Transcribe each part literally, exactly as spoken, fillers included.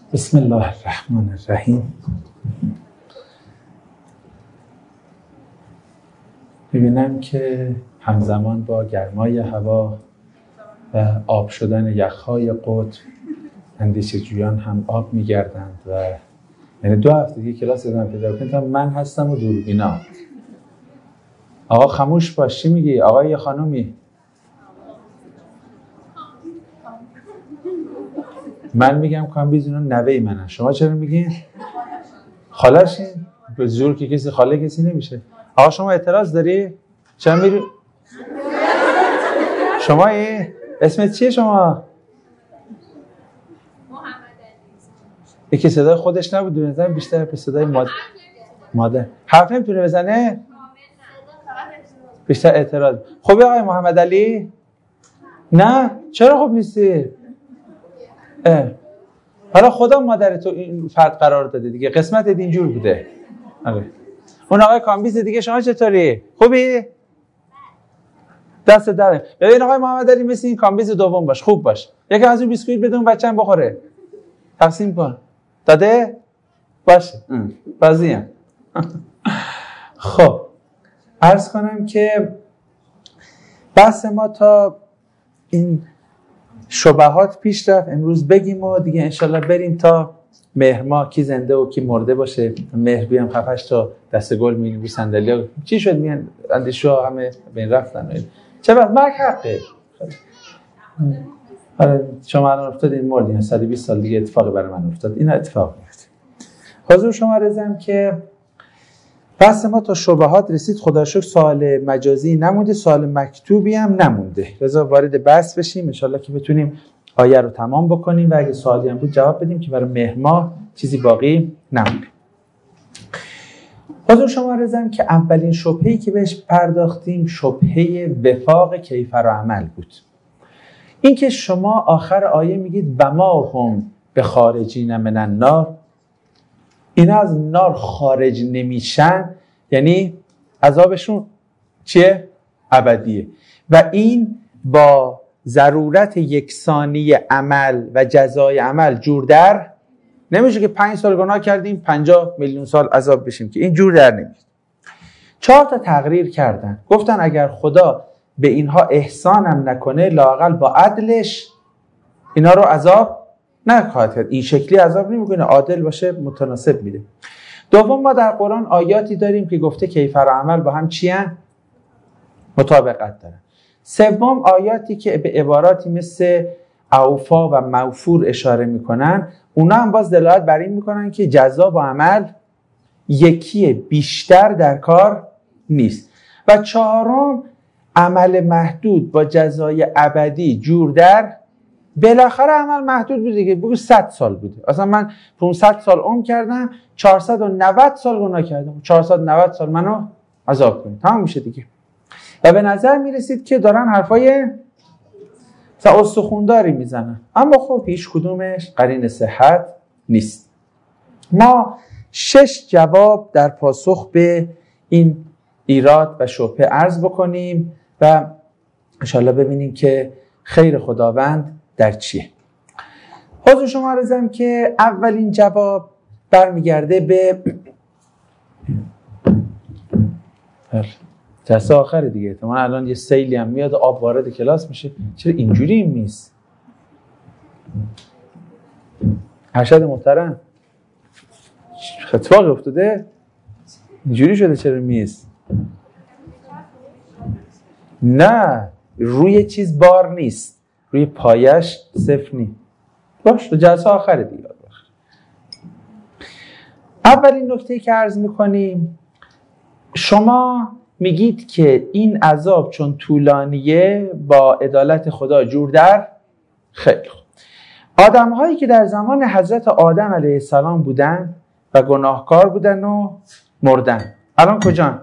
بسم الله الرحمن الرحیم. می‌بینم که همزمان با گرمای هوا و آب شدن یخ‌های قطب اندیشه جویان هم آب می‌گردند و یعنی دو هفته دیگه کلاس دادم پیدا کنم من هستم و دوربینا. آقا خاموش باش، چی میگی؟ آقا یا خانومی؟ من میگم کامبیز اونا نوه منن، شما چرا میگین؟ خاله‌شین؟ به زور که کسی خاله کسی نمیشه. آقا شما اعتراض داری؟ چرا میری؟ شما ای؟ اسمت چیه شما؟ یکی صدای خودش نبود دونه بیشتر به صدای مادر مادر حرف نمیتونه بزنه؟ بیشتر اعتراض. خوبه آقای محمد علی؟ نه؟ چرا خوب نیستی؟ اه. حالا خدا مادر تو این فرد قرار داده دیگه، قسمتت اینجور بوده. آره. اون آقای کامبیز دیگه شما چطوری؟ خوبی؟ دست داره. ببین آقای محمد علی مثل این کامبیز دوم باش، خوب باش. یکی از اون بیسکویت بدون بچه‌م بخوره. تقسیم کن. داده؟ باشه. راضیم. خب. عرض کنم که بحث ما تا این شبهات پیش رفت، امروز بگیم و دیگه انشالله بریم تا مهر ماه کی زنده و کی مرده باشه. مهر بیام خفش تا دست گل می‌نویسن صندلی‌ها چی شد میان اندیشه‌ها همه بین رفتن. چه وقت مرگ حقه. آره شما الان افتادین مردین، صد و بیست سال دیگه اتفاقی برای من افتاد. این اتفاق میفته. حضور شما رضام که بحث ما تا شبهات رسید، خدا شکر سوال مجازی نمونده، سوال مکتوبی هم نمونده. رضا وارد بحث بشیم ان شاءالله که بتونیم آیه رو تمام بکنیم و اگه سوالی هم بود جواب بدیم که برای مهر ماه چیزی باقی نمونه. حضور شما رضام که اولین شبهه‌ای که بهش پرداختیم شبهه وفاق کیفر و عمل بود. این که شما آخر آیه میگید و ما هم به خارجین من النار، اینا از نار خارج نمیشن، یعنی عذابشون چیه؟ ابدیه. و این با ضرورت یکسانی عمل و جزای عمل جور در نمیشه که پنج سال گناه کردیم پنجاه میلیون سال عذاب بشیم، که این جور در نمیشه. چهار تا تقریر کردن، گفتن اگر خدا به اینها احسان هم نکنه لااقل با عدلش اینا رو عذاب نخواهد کرد. این شکلی عذاب نمیکنه، عادل باشه متناسب میده. دوم ما در قرآن آیاتی داریم که گفته کیفر و عمل با هم چی هن؟ مطابقت دارن. سوم آیاتی که به عباراتی مثل اوفا و موفور اشاره میکنن، اونا هم باز دلالت بر این میکنن که جزا با عمل یکیه، بیشتر در کار نیست. و چهارم عمل محدود با جزای ابدی جور در، بالاخره عمل محدود بود دیگه، بگو صد سال بوده. اصلا من پانصد سال عمر کردم، چهارصد و نود سال گناه کردم، چهارصد و نود سال منو عذاب کنید، تمام میشه دیگه. و به نظر میرسید که دارن حرفای استخونداری میزنن، اما خب هیچ کدومش قرین صحت نیست. ما شش جواب در پاسخ به این ایراد و شبهه عرض بکنیم و انشالله ببینیم که خیر خداوند در چیه. حضور شما رضام که اولین جواب برمیگرده به جلسه آخر دیگه. من الان یه سیلی هم میاد آب وارد کلاس میشه، چرا اینجوری این میست؟ ارشد محترم اتفاقی افتاده؟ اینجوری شده چرا میست؟ نه روی چیز بار نیست، روی پایش صفر نیست. باش تو جلسه آخر دیگه. اولین نکته که عرض میکنیم، شما میگید که این عذاب چون طولانیه با عدالت خدا جور در خیر. آدم هایی که در زمان حضرت آدم علیه السلام بودن و گناهکار بودن و مردن، الان کجان؟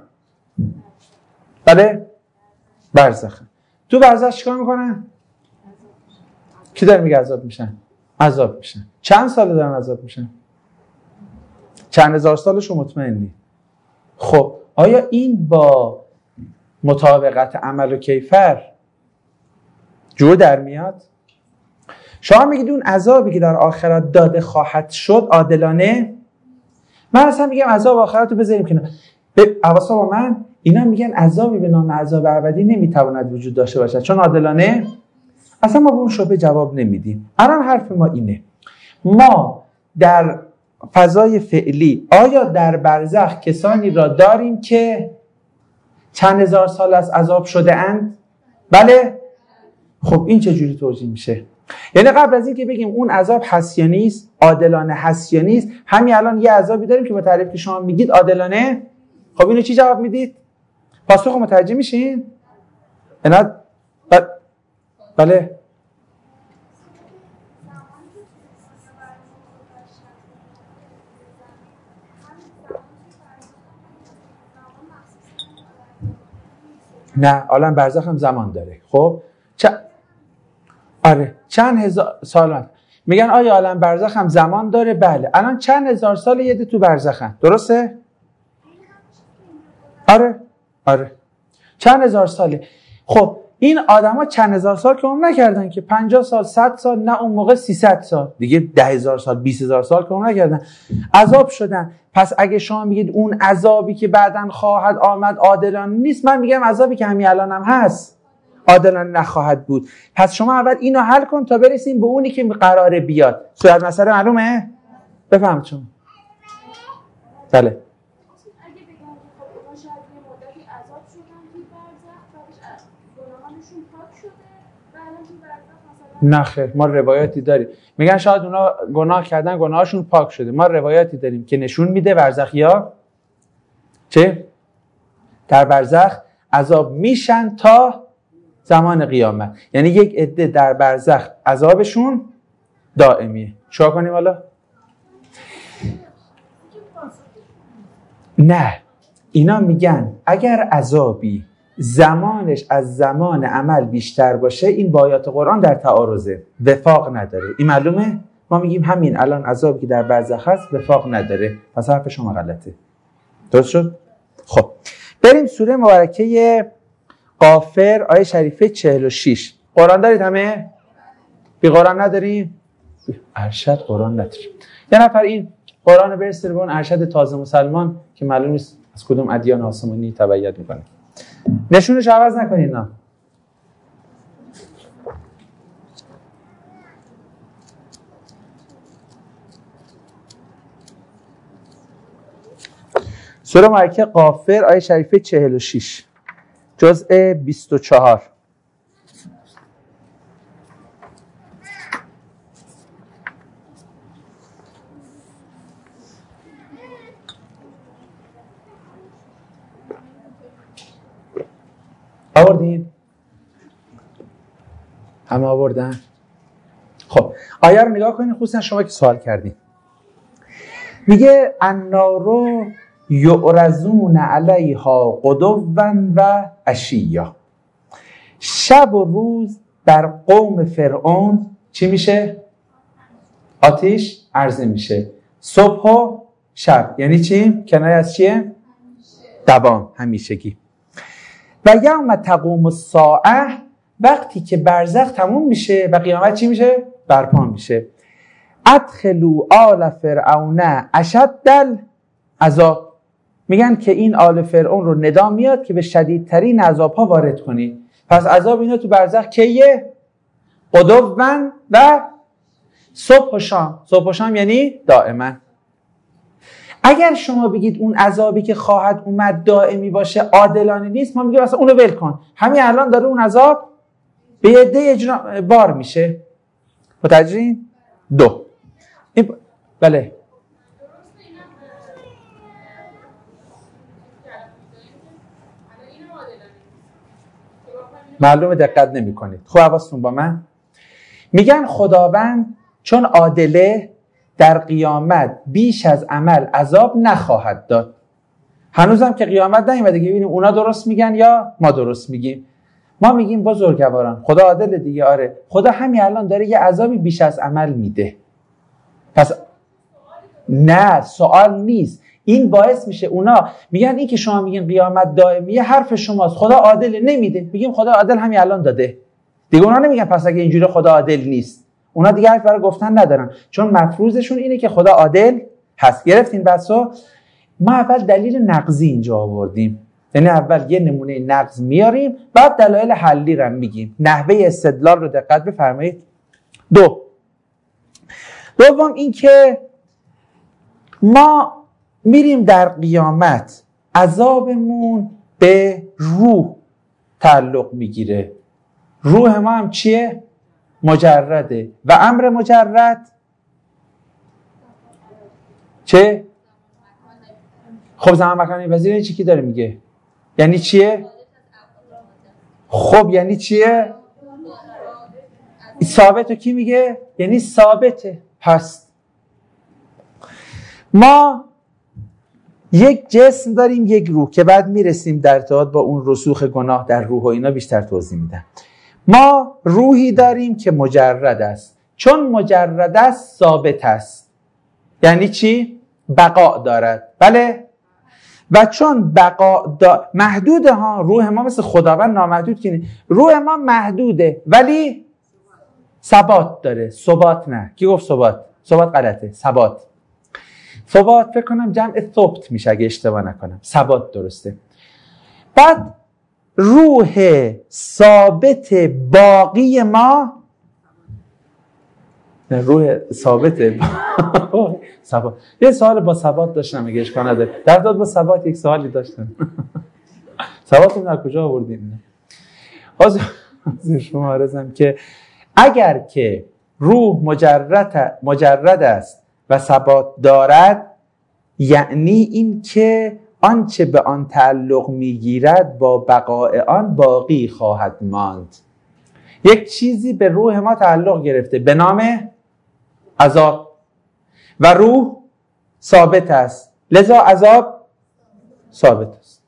بله؟ برزخ. تو برزخ چیکار میکنن؟ کی داره میگه عذاب میشن؟ عذاب میشن. چند سال دارن عذاب میشن؟ چند هزار سالشو مطمئنی؟ خب آیا این با مطابقت عمل و کیفر جور در میاد؟ شما میگید اون عذابی که در آخرت داده خواهد شد عادلانه. من اصلا میگم عذاب آخرت رو بذاریم کنار. به اواسا با من اینا میگن عذابی به نام عذاب ابدی نمیتواند وجود داشته باشد چون عادلانه. اصلا ما به اون شبهه جواب نمیدیم. الان حرف ما اینه، ما در فضای فعلی آیا در برزخ کسانی را داریم که چند هزار سال از عذاب شده اند؟ بله. خب این چجوری توجیه میشه؟ یعنی قبل از این که بگیم اون عذاب هست یا نیست، عادلانه هست یا نیست، همین الان یه عذابی داریم که با تعریف که شما میگید عادلانه. خب اینو چی جواب میدید؟ پاسخ متوجه میشین؟ اینا ب... بله. نه، عالم برزخ هم زمان داره. خب چ... آره چند هزار سال میگن آیا عالم برزخ هم زمان داره؟ بله. الان چند هزار سال یه ده تو برزخن، درسته؟ آره آره چند هزار ساله. خب این آدما چند هزار سال که عمر نکردن که پنجاه سال، صد سال، نه اون موقع سیصد سال، دیگه ده هزار سال، بیست هزار سال که عمر نکردن، عذاب شدن. پس اگه شما میگید اون عذابی که بعداً خواهد آمد عادلانه نیست، من میگم عذابی که همین الان هم هست عادلانه نخواهد بود. پس شما اول اینو حل کن تا برسیم به اونی که قراره بیاد. صورت مسئله معلومه؟ بفهم چون. بله. نه خیر، ما روایاتی داریم میگن شاید اونا گناه کردن گناهاشون پاک شده. ما روایاتی داریم که نشون میده برزخیا چه؟ در برزخ عذاب میشن تا زمان قیامت. یعنی یک عده در برزخ عذابشون دائمیه. چیکار کنیم حالا؟ نه، اینا میگن اگر عذابی زمانش از زمان عمل بیشتر باشه این با آیات قرآن در تعارضه، وفاق نداره. این معلومه؟ ما میگیم همین الان عذابی که در برزخ هست وفاق نداره. پس حرف شما غلطه. درست شد؟ خب بریم سوره مبارکه غافر آیه شریفه چهل و شش. قرآن دارید همه؟ بی قرآن نداریم؟ ارشد قرآن نداریم. یه نفر این قرآن رو برسه به اون ارشد تازه مسلمان که معلوم نیست از کدوم ادیان آسمانی تبعیت میکنه. نشونش عوض نکنید. نه سوره مبارکه غافر آیه شریفه چهل و شش جزء بیست و چهار. آوردین؟ همه آوردن؟ خب آیه رو نگاه کنید، خصوصا شما که سوال کردین. میگه النار یعرضون علیها غدوا و عشیا. شب و روز بر قوم فرعون چی میشه؟ آتش عرضه میشه. صبح و شب یعنی چی؟ کنایه از چیه؟ دوام، همیشگی. و یوم تقوم الساعه، وقتی که برزخ تموم میشه و قیامت چی میشه؟ برپا میشه. ادخلوا آل فرعون اشد العذاب. میگن که این آل فرعون رو ندا میاد که به شدیدترین عذابها وارد کنید. پس عذاب اینا تو برزخ کیه؟ غدوا و صبح و شام. صبح و شام یعنی دائما. اگر شما بگید اون عذابی که خواهد اومد دائمی باشه عادلانه نیست، ما میگیم اصلا اونو ول کن. همین الان داره اون عذاب به عده اجرا بار میشه. متوجهین؟ دو این ب... بله معلومه دقت نمی کنید. خب حواستون با من. میگن خداوند چون عادله در قیامت بیش از عمل عذاب نخواهد داد. هنوزم که قیامت نیومده که ببینیم اونا درست میگن یا ما درست میگیم. ما میگیم بزرگواران خدا عادل دیگه. آره خدا همین الان داره یه عذابی بیش از عمل میده. پس نه سوال نیست. این باعث میشه اونا میگن این که شما میگین قیامت دائمیه حرف شماست، خدا عادل نمیده. میگیم خدا عادل همین الان داده دیگه. اونا نمیگن پس اگه اینجوری خدا عادل نیست. اونا دیگه حرف برای گفتن ندارن، چون مفروضشون اینه که خدا عادل هست. گرفتین بسا؟ ما اول دلیل نقضی اینجا آوردیم، یعنی اول یه نمونه نقض میاریم، بعد دلایل حلی رو میگیم. نحوه استدلال رو دقت بفرمایید. دو دوم این که ما میریم در قیامت عذابمون به روح تعلق میگیره. روح ما هم چیه؟ مجرده. و امر مجرد چه؟ خب زمان مکانی وزیر چی کی داره میگه؟ یعنی چیه؟ خب یعنی چیه؟ ثابت رو کی میگه؟ یعنی ثابته. پس ما یک جسم داریم، یک روح، که بعد میرسیم در ارتباط با اون رسوخ گناه در روح و اینا بیشتر توضیح میدم. ما روحی داریم که مجرد است. چون مجرد است ثابت است. یعنی چی؟ بقا دارد. بله؟ و چون بقا دا... محدوده ها، روح ما مثل خداوند نامحدود که روح ما محدوده ولی ثبات داره. ثبات نه. کی گفت ثبات؟ ثبات غلطه. ثبات. ثبات فکر کنم جمع ثبت میشه اگه اشتباه نکنم. ثبات درسته. بعد روح ثابت باقی ما، نه روح ثابت ثبات. یه سوال با ثبات داشتم اگه اشکال نداره. در داد با ثبات یک سوالی داشتم. ثبات رو در کجا آوردیم؟ از شما عرضم که اگر که روح مجرد مجرد است و ثبات دارد، یعنی این که آنچه به آن تعلق میگیرد با بقای آن باقی خواهد ماند. یک چیزی به روح ما تعلق گرفته به نام عذاب و روح ثابت است، لذا عذاب ثابت است.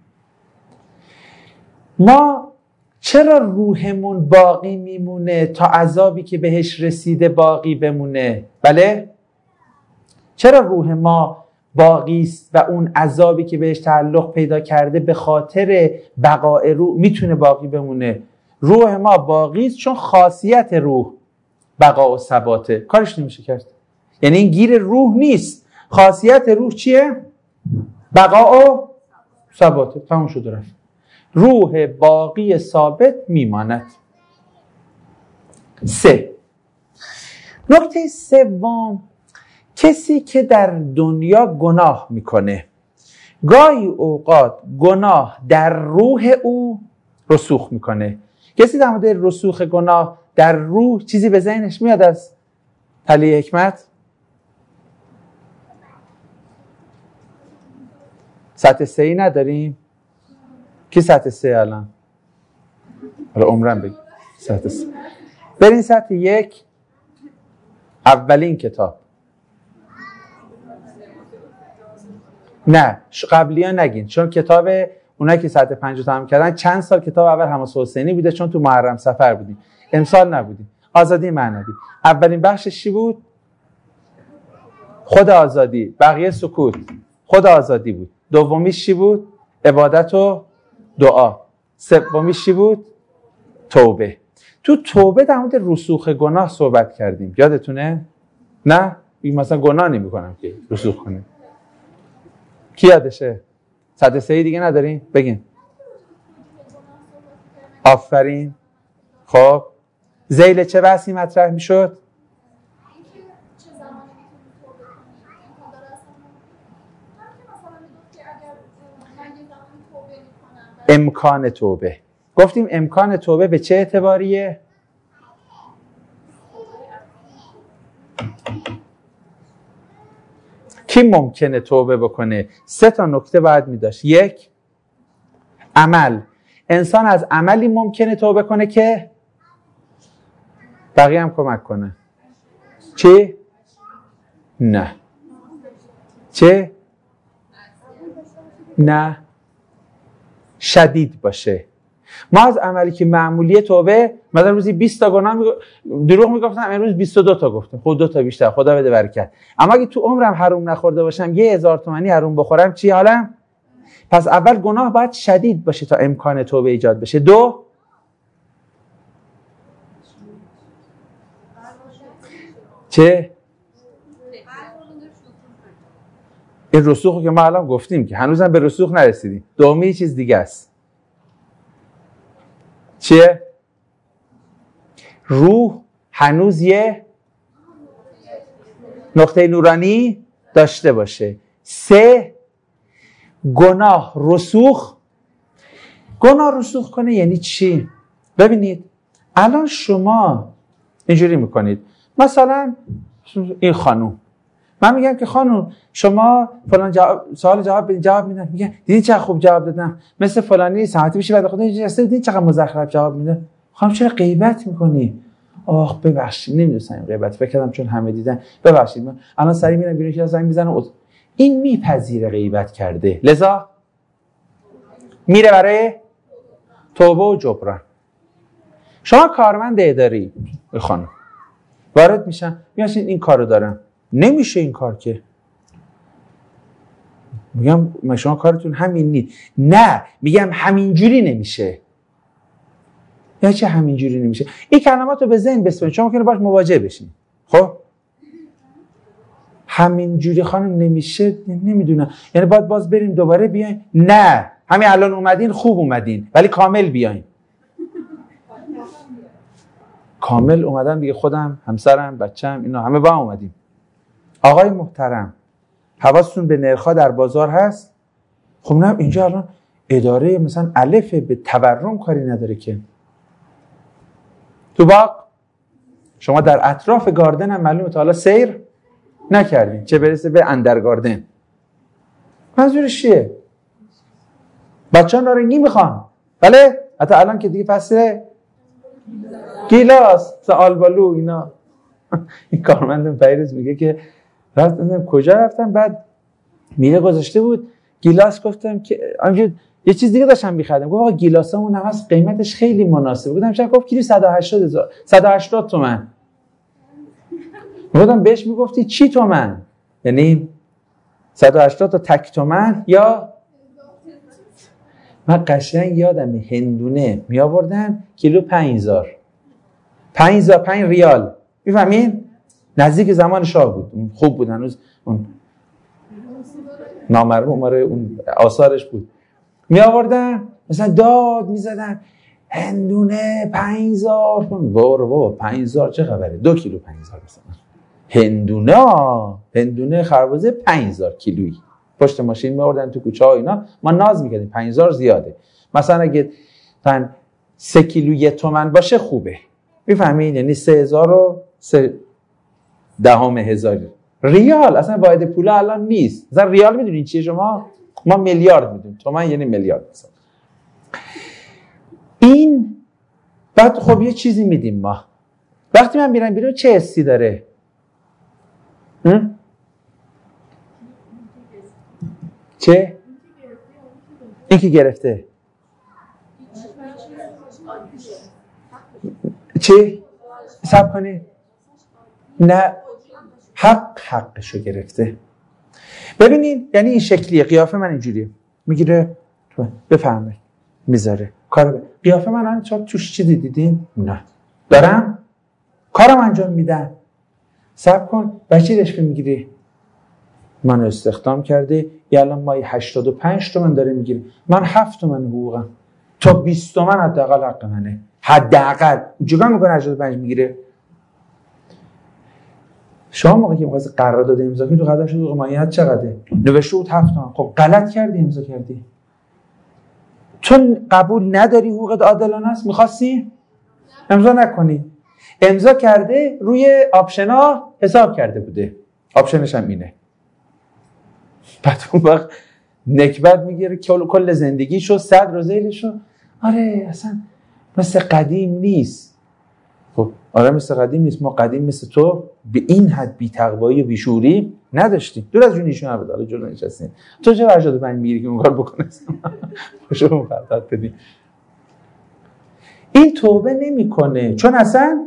ما چرا روحمون باقی میمونه تا عذابی که بهش رسیده باقی بمونه؟ بله؟ چرا روح ما باقی است و اون عذابی که بهش تعلق پیدا کرده به خاطر بقای روح میتونه باقی بمونه؟ روح ما باقی است چون خاصیت روح بقا و ثباته، کارش نمیشه کرد. یعنی این گیر روح نیست. خاصیت روح چیه؟ بقا و ثباته. تموم شد رفت. روح باقی ثابت میماند. سه. نکته سوم، کسی که در دنیا گناه میکنه، گاهی اوقات گناه در روح او رسوخ میکنه. کسی در مورد رسوخ گناه در روح چیزی به ذهنش میاد از تلی حکمت؟ سطح سه ای نداریم؟ کی سطح سه الان؟ حالا عمرم بگی سطح سه. برین سطح یک، اولین کتاب. نه قبلی ها نگین، چون کتاب اونایی که سطح پنج رو تمام کردن چند سال کتاب اول حماسه حسینی بوده، چون تو محرم سفر بودیم. امسال نبودیم. آزادی معنوی. اولین بخشش چی بود؟ خود آزادی. بقیه سکوت. خود آزادی بود. دومیش چی بود؟ عبادت و دعا. سومیش چی بود؟ توبه. تو توبه در مورد رسوخ گناه صحبت کردیم. یادتونه؟ نه؟ این مثلا گناه نمی کنم که رسوخ کنیم. کی یادشه؟ سطح سه دیگه نداریم؟ بگین. آفرین. خب ذیل چه بحثی مطرح می شد؟ امکان توبه. گفتیم امکان توبه به چه اعتباریه؟ کی ممکنه توبه بکنه؟ سه تا نکته باید می داشت. یک، عمل. انسان از عملی ممکنه توبه کنه که بقیه هم کمک کنه. چی؟ نه. چه؟ نه. شدید باشه. ما از عملی که معمولی توبه، مثلا روزی بیست تا گناه می... دروغ میگفتم، امروز بیست و دو تا گفتم، خود دو تا بیشتر، خدا بده برکت. اما اگه تو عمرم حروم نخورده باشم، یه هزار تومانی حروم بخورم، چی حالم؟ پس اول گناه باید شدید باشه تا امکان توبه ایجاد بشه. دو، چه؟ این رسوخ که ما الان گفتیم که هنوزم به رسوخ نرسیدیم. دومی یه چیز دیگه است. چیه؟ روح هنوز یه نقطه نورانی داشته باشه. سه، گناه رسوخ. گناه رسوخ کنه یعنی چی؟ ببینید الان شما اینجوری میکنید، مثلا این خانوم، من میگم که خانوم شما فلان جواب سوال جواب بدین، جواب میدن، میگه دیدین چقدر خوب جواب دادم، مثل فلانی ساعتی بشه بعد خدا اینجوری دیدین چقدر مزخرف جواب میده. خانم چرا غیبت میکنی؟ آخ ببخشید نمیدونستم این غیبت، فکر کردم چون همه دیدن، ببخشید من الان سری میرم بیرون که زنگ میزنم. این میپذیره غیبت کرده، لذا میره برای توبه و جبران. شما کارمند اداری خانم وارد میشن، میگن این کارو دارم، نمیشه این کار که. میگم ما شما کارتون همین نیست. نه میگم همینجوری نمیشه. یعنی چه همینجوری نمیشه؟ این کلمات رو به ذهن بسپارید، شما ممکنه باش مواجه بشین. خب همینجوری خانم نمیشه، نمیدونم یعنی باید باز بریم دوباره بیاین؟ نه همین الان اومدین خوب اومدین ولی کامل بیاین. کامل اومدم دیگه، خودم همسرم بچم اینا همه با هم اومدیم. آقای محترم حواستون به نرخ‌ها در بازار هست؟ خب نه اینجا الان اداره مثلا الف به تورم کاری نداره که. تو باغ شما در اطراف گاردن هم معلومه تا حالا سیر نکردین، چه برسه به اندرگاردن. منظورش چیه؟ بچه ها نارنگی میخوان، بله حتی الان که دیگه فصل گیلاس آلبالو اینا. این کارمندم پیروز میگه که رفتم کجا رفتم، بعد میره گذاشته بود گیلاس، گفتم که همینجور یه چیز دیگه داشتم می‌خریدم، گفت آقا گیلاسمون هم هست قیمتش خیلی مناسبه. گفتم چقدر؟ گفت کیلو صد و هشتاد هزار صد و هشتاد تومن. گفتم بهش میگفتی چی تومن؟ یعنی صد و هشتاد تا تک تومن یا من قشنگ یادم هندونه می آوردن کیلو پنج هزار پنج هزار پنج ریال، میفهمین؟ نزدیک زمان شاه بود، خوب بود هنوز اون نامرموم ماره اون آثارش بود. می آوردن مثلا داد می زدن هندونه پنج هزار. بابا بابا پنج هزار چه خبره؟ دو کیلو پنج هزار مثلا هندونه. هندونه خربزه پنج هزار کیلویی پشت ماشین می آوردن تو کوچه ها اینا. ما ناز میکردیم پنج هزار زیاده، مثلا اگه تن سه کیلو یه تومن باشه خوبه، میفهمین؟ یعنی سه هزار و سه دهم هزاری ریال. اصلا واحد پول الان نیست. مثلا ریال میدونین چیه شما؟ ما میلیارد میدونیم، تومن یعنی میلیارد مثلا. این بعد خب یه چیزی میدیم ما، وقتی من میرم بیرون چه حسی داره؟ هم؟ چه؟ این که گرفته چی؟ حساب کنی؟ نه حق حقشو گرفته. ببینین یعنی این شکلیه، قیافه من اینجوریه، میگیره بفرمایید میذاره کارو. قیافه من الان چرا توش چیزی دیدین؟ نه دارم کارم انجام میدم. صبر کن بچه رشوه میگیری، منو استخدام کرده، یه الان مایی هشتاد و پنج تومن داره میگیره، من هفت تومن حقوقم، تا بیست تومن حداقل حق منه، حداقل. چیکار میکنه هشتاد و پنج میگیره؟ شما موقعی که می‌خواستی قرارداد امضا کنی تو قدم شد حقوق ماهیت چقدره؟ نوشته بود هفت تومن. خب غلط کردی امضا کردی، چون قبول نداری حقوقت عادلانه است می‌خواستی امضا نکنی. امضا کرده روی آپشنا حساب کرده بوده، آپشنش هم اینه. بعد اون وقت نکبت میگیره کل کل زندگیشو صد روزیلشو. آره اصلا مثل قدیم نیست. خب آره مثل قدیم نیست. ما قدیم مثل تو به این حد بی تقوایی و بی شعوری نداشتیم. دور از جونیشون هم داره جلو نشستین. تو چه هشتاد و پنج میگیری که اون کار بکنه؟ خوشو مفردت بدی. این توبه نمیکنه چون اصلا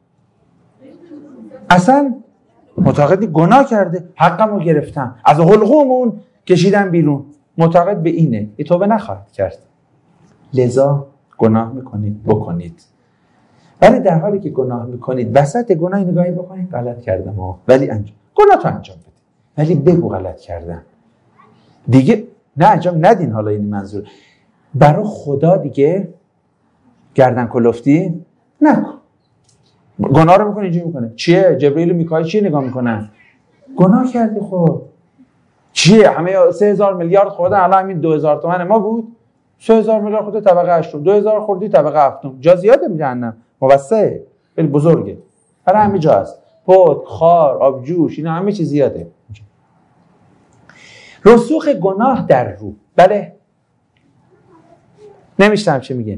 اصلا معتقدی گناه کرده، حقمو گرفتم، از حلقومون کشیدم بیرون، معتقد به اینه، این توبه نخواهد کرد. لذا گناه میکنید بکنید. ولی در حالی که گناه میکنید وسط گناه نگاهی بکنید غلط کردم ها، ولی انجام گناه تو انجام بدید، ولی بگو غلط کردم دیگه، نه انجام ندین. حالا این منظور برای خدا دیگه گردن کلفتی نکن. گناه رو میکنه اینجوری میکنه چیه؟ جبرئیل و میکائیل چیه نگاه میکنن؟ گناه کردی خب چیه؟ همه سه هزار میلیارد خوردن، الان همین دو هزار تومن ما بود، سه هزار میلیارد خورده طبقه هشتم، دو هزار خوردی طبقه هفتم، جا زیاده جهنم موسع خیلی بزرگه، برای همه جا هست، پود، خار، آبجوش، اینا همه چیز زیاده. رسوخ گناه در روح. بله نمیشتم چی میگین؟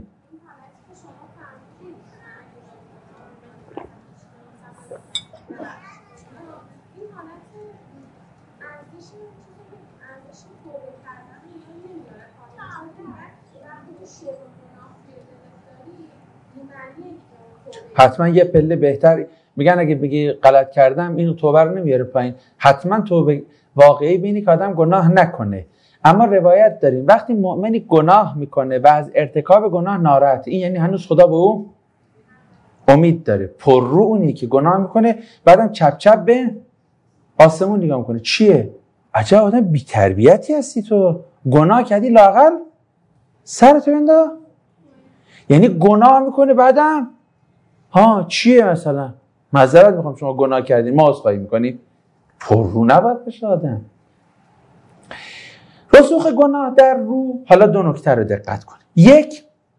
حتما یه پله بهتر میگن اگه بگی غلط کردم اینو توبه رو نمیاره پایین، حتما توبه واقعی بینی که آدم گناه نکنه. اما روایت داریم وقتی مؤمنی گناه میکنه و از ارتکاب گناه ناراحت، این یعنی هنوز خدا به او امید داره. پر رو اونی که گناه میکنه بعدم چپ چپ به آسمون نگاه میکنه. چیه؟ عجب آدم بی تربیتی هستی تو، گناه کردی لااقل سرتو بندا. یعنی گناه میکنه بعدم ها چیه؟ مثلا معذرت میخوام شما گناه کردین ما عذرخواهی میکنیم. پر رو نباید بشه آدم. رسوخ گناه در روح. حالا دو نکته رو دقت کنید. یک،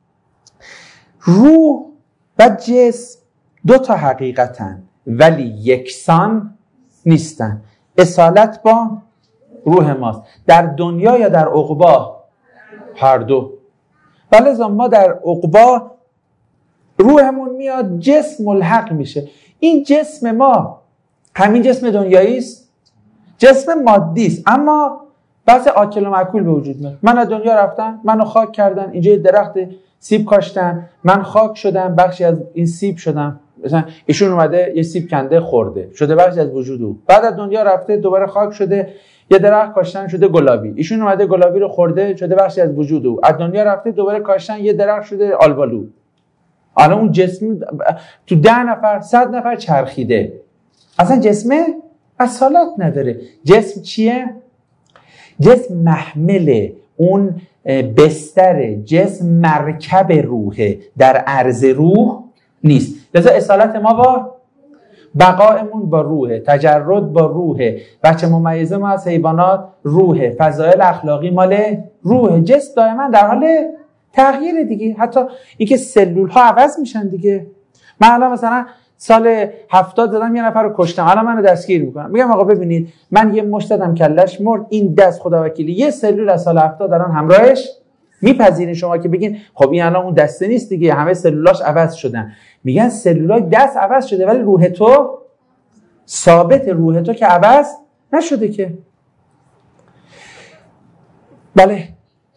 روح و جسم دو تا حقیقتن ولی یکسان نیستن. اصالت با روح ماست در دنیا یا در عقبا؟ هر دو. ولی ما در عقبا روحمون میاد، جسم ملحق میشه. این جسم ما همین جسم دنیایی است، جسم مادی است، اما بعضی آکل و مأکول به وجود میاد. من از دنیا رفتم، منو خاک کردن، اینجا یه درخت سیب کاشتن، من خاک شدم، بخشی از این سیب شدم. مثلا ایشون اومده یه سیب کنده خورده، شده بخشی از وجود او. بعد از دنیا رفته دوباره خاک شده، یه درخت کاشتن شده گلابی، ایشون اومده گلابی رو خورده، شده بخشی از وجود او. از دنیا رفته دوباره کاشتن یه درخت شده آلبالو. الان اون جسم تو ده نفر صد نفر چرخیده، اصلا جسم اصالت نداره. جسم چیه؟ جسم محمل اون بستر، جسم مرکب روحه، در عرض روح نیست. لذا اصالت ما با بقایمون با روحه، تجرد با روحه، بچه ممیزه ما از حیوانات روحه، فضایل اخلاقی مال روحه. جسم دائما در حال تغییر دیگه. حتی اینکه سلول ها عوض میشن دیگه. من الان مثلا سال هفتاد زدم یه نفر رو کشتم، الان منو دستگیر میکنم، میگم آقا ببینید من یه مشت دادم کلش مرد، این دست خدا وکیلی یه سلول از سال هفتاد الان همراهش. میپذیرین شما که بگین خب این الان اون دسته نیست دیگه، همه سلولاش عوض شدن. میگن سلولای دست عوض شده ولی روح تو ثابت، روح تو که عوض نشده که. بله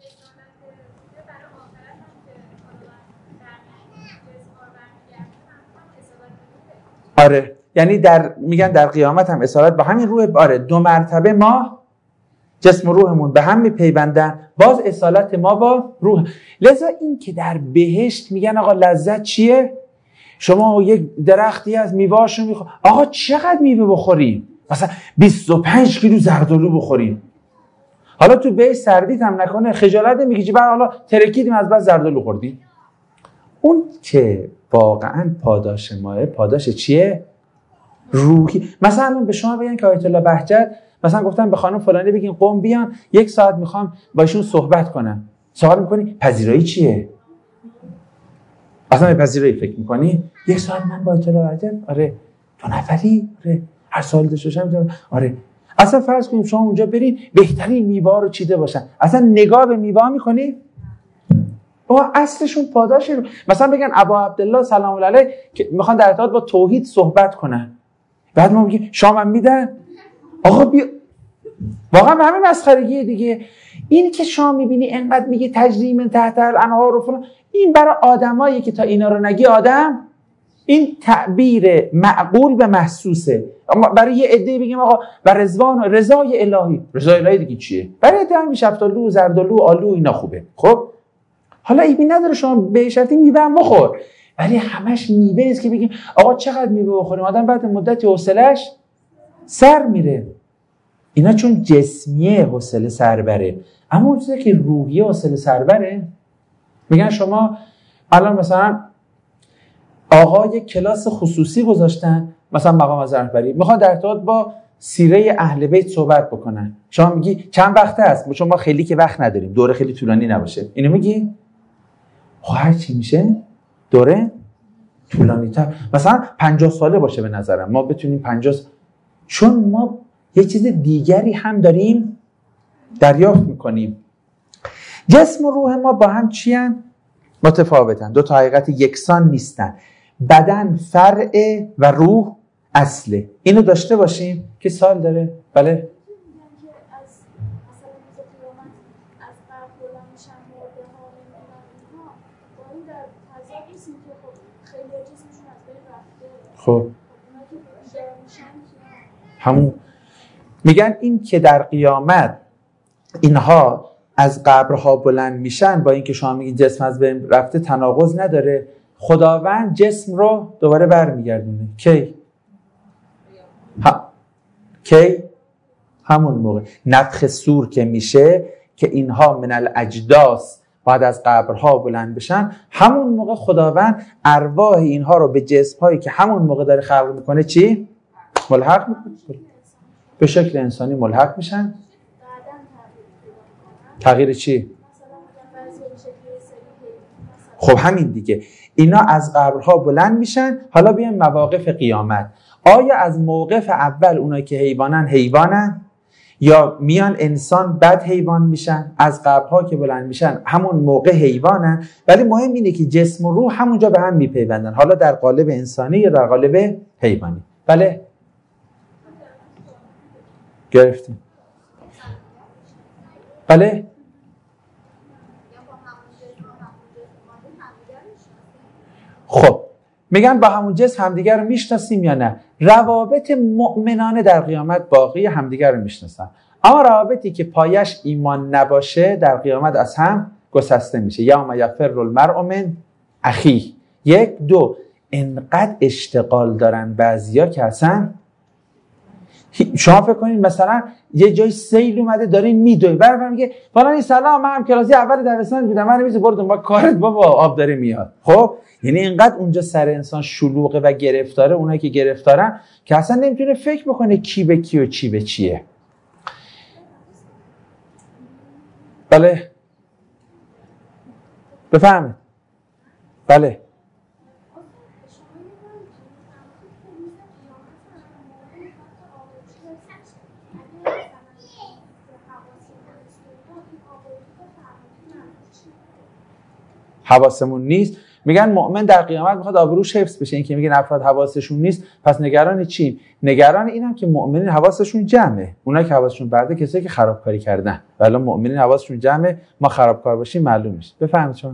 آره، یعنی در میگن در قیامت هم اصالت با همین روح. آره دو مرتبه ما جسم و روحمون به هم میپیوندن، باز اصالت ما با روح. لذا این که در بهشت میگن آقا لذت چیه؟ شما یک درختی از میوه‌اشو میخور، آقا چقدر میوه بخوریم؟ مثلا بیست و پنج کیلو زردآلو بخوریم. حالا تو بهشت سردیت هم نکنه خجالت نمیکشی بعد حالا ترکیدیم از بعد زردآلو خوردیم. اون که واقعا پاداش ماه، پاداش چیه؟ روحی. مثلا به شما بگن که آیت الله بهجت مثلا گفتن به خانم فلانی بگین قم بیان یک ساعت میخوام با ایشون صحبت کنم. سوال میکنی پذیرایی چیه؟ اصلا به پذیرایی فکر میکنی؟ یک ساعت من با آیت الله بهجت؟ آره. دو نفری؟ آره. هر سال داشتم؟ آره. اصلا فرض کنیم شما اونجا برین بهترین میوه رو چیده باشن، اصلا نگاه به میوه میکنی؟ با اصلشون پاداش رو. مثلا بگن ابا عبدالله سلام الله علیه که میخوان در ارتباط با توحید صحبت کنن، بعد ما میگیم شام هم میدن. آقا بیا واقعا به همین مسخرگیه دیگه. این که شام میبینی انقدر میگه تجری من تحت الانهار و فلان، این برای آدمایی که تا اینا رو نگی آدم، این تعبیر معقول به محسوسه. اما برای یه عده بگیم آقا بر رضوان و رضای الهی، رضای الهی دیگه چیه؟ برای عده همین شفتالو زردالو آلو اینا خوبه. خب حالا ایبی نداره شما به شرطی میوه بخور، ولی همش میوه نیست که بگیم آقا چقدر میوه بخوریم، آدم بعد مدتی حوصله‌اش سر میره. اینا چون جسمیه حوصله سر بره، اما اون چیزی که روحیه حوصله سر بره. میگن شما الان مثلا آقا یک کلاس خصوصی گذاشتن، مثلا مقام از رهبری میخواد در ارتباط با سیره اهل بیت صحبت بکنن، شما میگی چند وقته است؟ چون ما خیلی که وقت نداریم، دوره خیلی طولانی نباشه. اینو میگی خب هر چی میشه دوره طولانی تر، مثلا پنجاه ساله باشه به نظرم، ما بتونیم پنجاه، چون ما یه چیز دیگری هم داریم دریافت میکنیم. جسم و روح ما با هم چی هن؟ متفاوتن، دو تا حقیقت یکسان نیستن. بدن فرع و روح اصله. اینو داشته باشیم که سال داره. بله خب همون میگن این که در قیامت اینها از قبرها بلند میشن، با اینکه شما میگین جسم از بین رفته، تناقض نداره. خداوند جسم رو دوباره برمیگردونه. کی؟ ها. کی؟ همون موقع نفخ صور که میشه که اینها من الاجداث بعد از قبرها بلند بشن، همون موقع خداوند ارواح اینها رو به جسم‌هایی که همون موقع داره خلق میکنه چی؟ ملحق میکنه. به شکل انسانی ملحق میشن. تغییر چی؟ خب همین دیگه، اینا از قبرها بلند میشن. حالا بیایم مواقف قیامت. آیا از موقف اول اونایی که حیوانن حیوانن، یا میان انسان بعد حیوان میشن؟ از قبرها که بلند میشن همون موقع حیوانن، ولی مهم اینه که جسم و روح همونجا به هم میپیوندن، حالا در قالب انسانی یا در قالب حیوانی. بله گرفتیم. بله خب میگن با همون جسم همدیگر رو میشناسیم یا نه؟ روابط مؤمنانه در قیامت باقی همدیگر رو میشناسن، اما روابطی که پایش ایمان نباشه در قیامت از هم گسسته میشه. یوم یفر المرء من اخیه. یک دو انقدر اشتغال دارن بعضیا که اصلا شما فکر کنید مثلا یه جای سیل اومده دارین میدوی، برام میگه فلانی سلام، من هم کلاسی اول دبستان بودم، من نمیشه برو دنبال کارت بابا، آب داره میاد. خب یعنی اینقدر اونجا سر انسان شلوغه و گرفتاره، اونایی که گرفتارن که اصلا نمیتونه فکر بکنه کی به کی و چی به چیه. بله بفهمید. بله حواسمون نیست. میگن مؤمن در قیامت میخواد آبروش حفظ بشه. این که میگن افراد حواسشون نیست، پس نگران چی؟ نگران اینم که مؤمنین حواسشون جمعه. اونایی که حواسشون برده کسایی که خرابکاری کردن، ولی مؤمنین حواسشون جمعه، ما خرابکار باشیم معلوم میشه. بفهمید شما.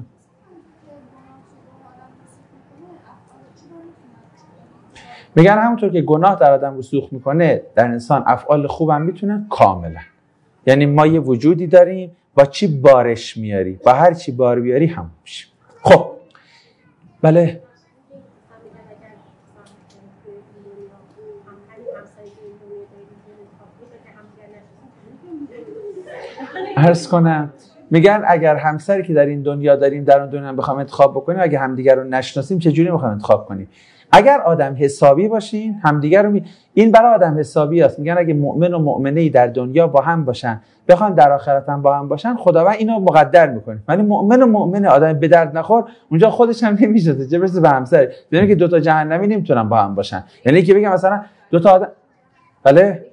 میگن همونطور که گناه در آدم رسوخ میکنه، در انسان افعال خوبم میتونن کاملا. یعنی ما یه وجودی داریم، با چی بارش میاری، با هر چی بار بیاری هم میشه. خب بله عرض کنم، میگن اگر همسری که در این دنیا داریم در اون دنیا هم بخوام انتخاب بکنیم، اگه همدیگر رو نشناسیم چجوری میخوام انتخاب کنیم؟ اگر آدم حسابی باشین همدیگر رو می... این برای آدم حسابی است. میگن اگه مؤمن و مؤمنه‌ای در دنیا با هم باشن، بخوان در آخرت هم با هم باشن، خداوند اینو مقدر میکنه. ولی مؤمن و مؤمنه آدم به درد نخور اونجا خودش هم نمیشه، چه برسه به همسر. یعنی که دو تا جهنمی نمیتونن با هم باشن. یعنی که بگم مثلا دو تا آدم بله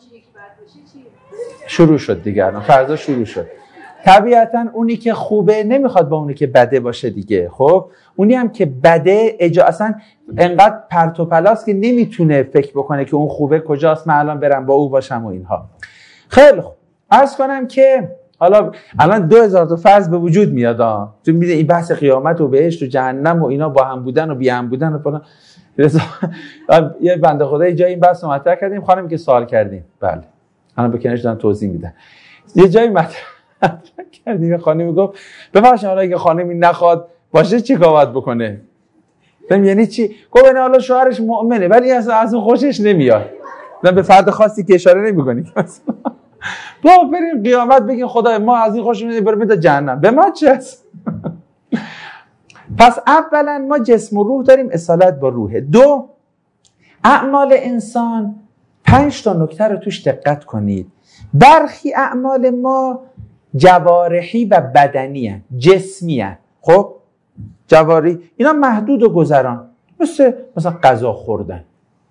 شروع شد دیگه، فرضا شروع شد. طبیعتا اونی که خوبه نمیخواد با اونی که بده باشه دیگه. خب اونی هم که بده اجا اصلا انقدر پرت و پلاس که نمیتونه فکر بکنه که اون خوبه کجاست، من الان برم با او باشم و اینها. خیلی خوب عرض کنم که حالا الان دو هزار تا فرض به وجود میاد ها. تو میده این بحث قیامت و بهشت و جهنم و اینا با هم بودن و بی هم بودن و فلان. یه بنده خدای جای این بحث رو مطرح کردیم، خانمی که سوال کردیم. بله الان به کنارش دارم توضیح میدم. یه جایی مطرح کردیم، خانمی گفت ببخشید حالا اگه خانمی نخواد باشه چی کار باید بکنه؟ یعنی چی؟ گفت حالا شوهرش مؤمنه ولی از از اون خوشش نمیاد. نه به فرد خاصی که اشاره نمی‌کنی. تو بریم قیامت بگین خدای ما از این خوشش نمیاد، بریم بده جهنم. به ما چه است؟ پس اولا ما جسم و روح داریم، اصالت با روحه. دو، اعمال انسان پنج تا نکته رو توش دقت کنید. برخی اعمال ما جوارحی و بدنی هن. جسمی هن. خب جواری اینا محدود و گذران، مثل مثلا غذا خوردن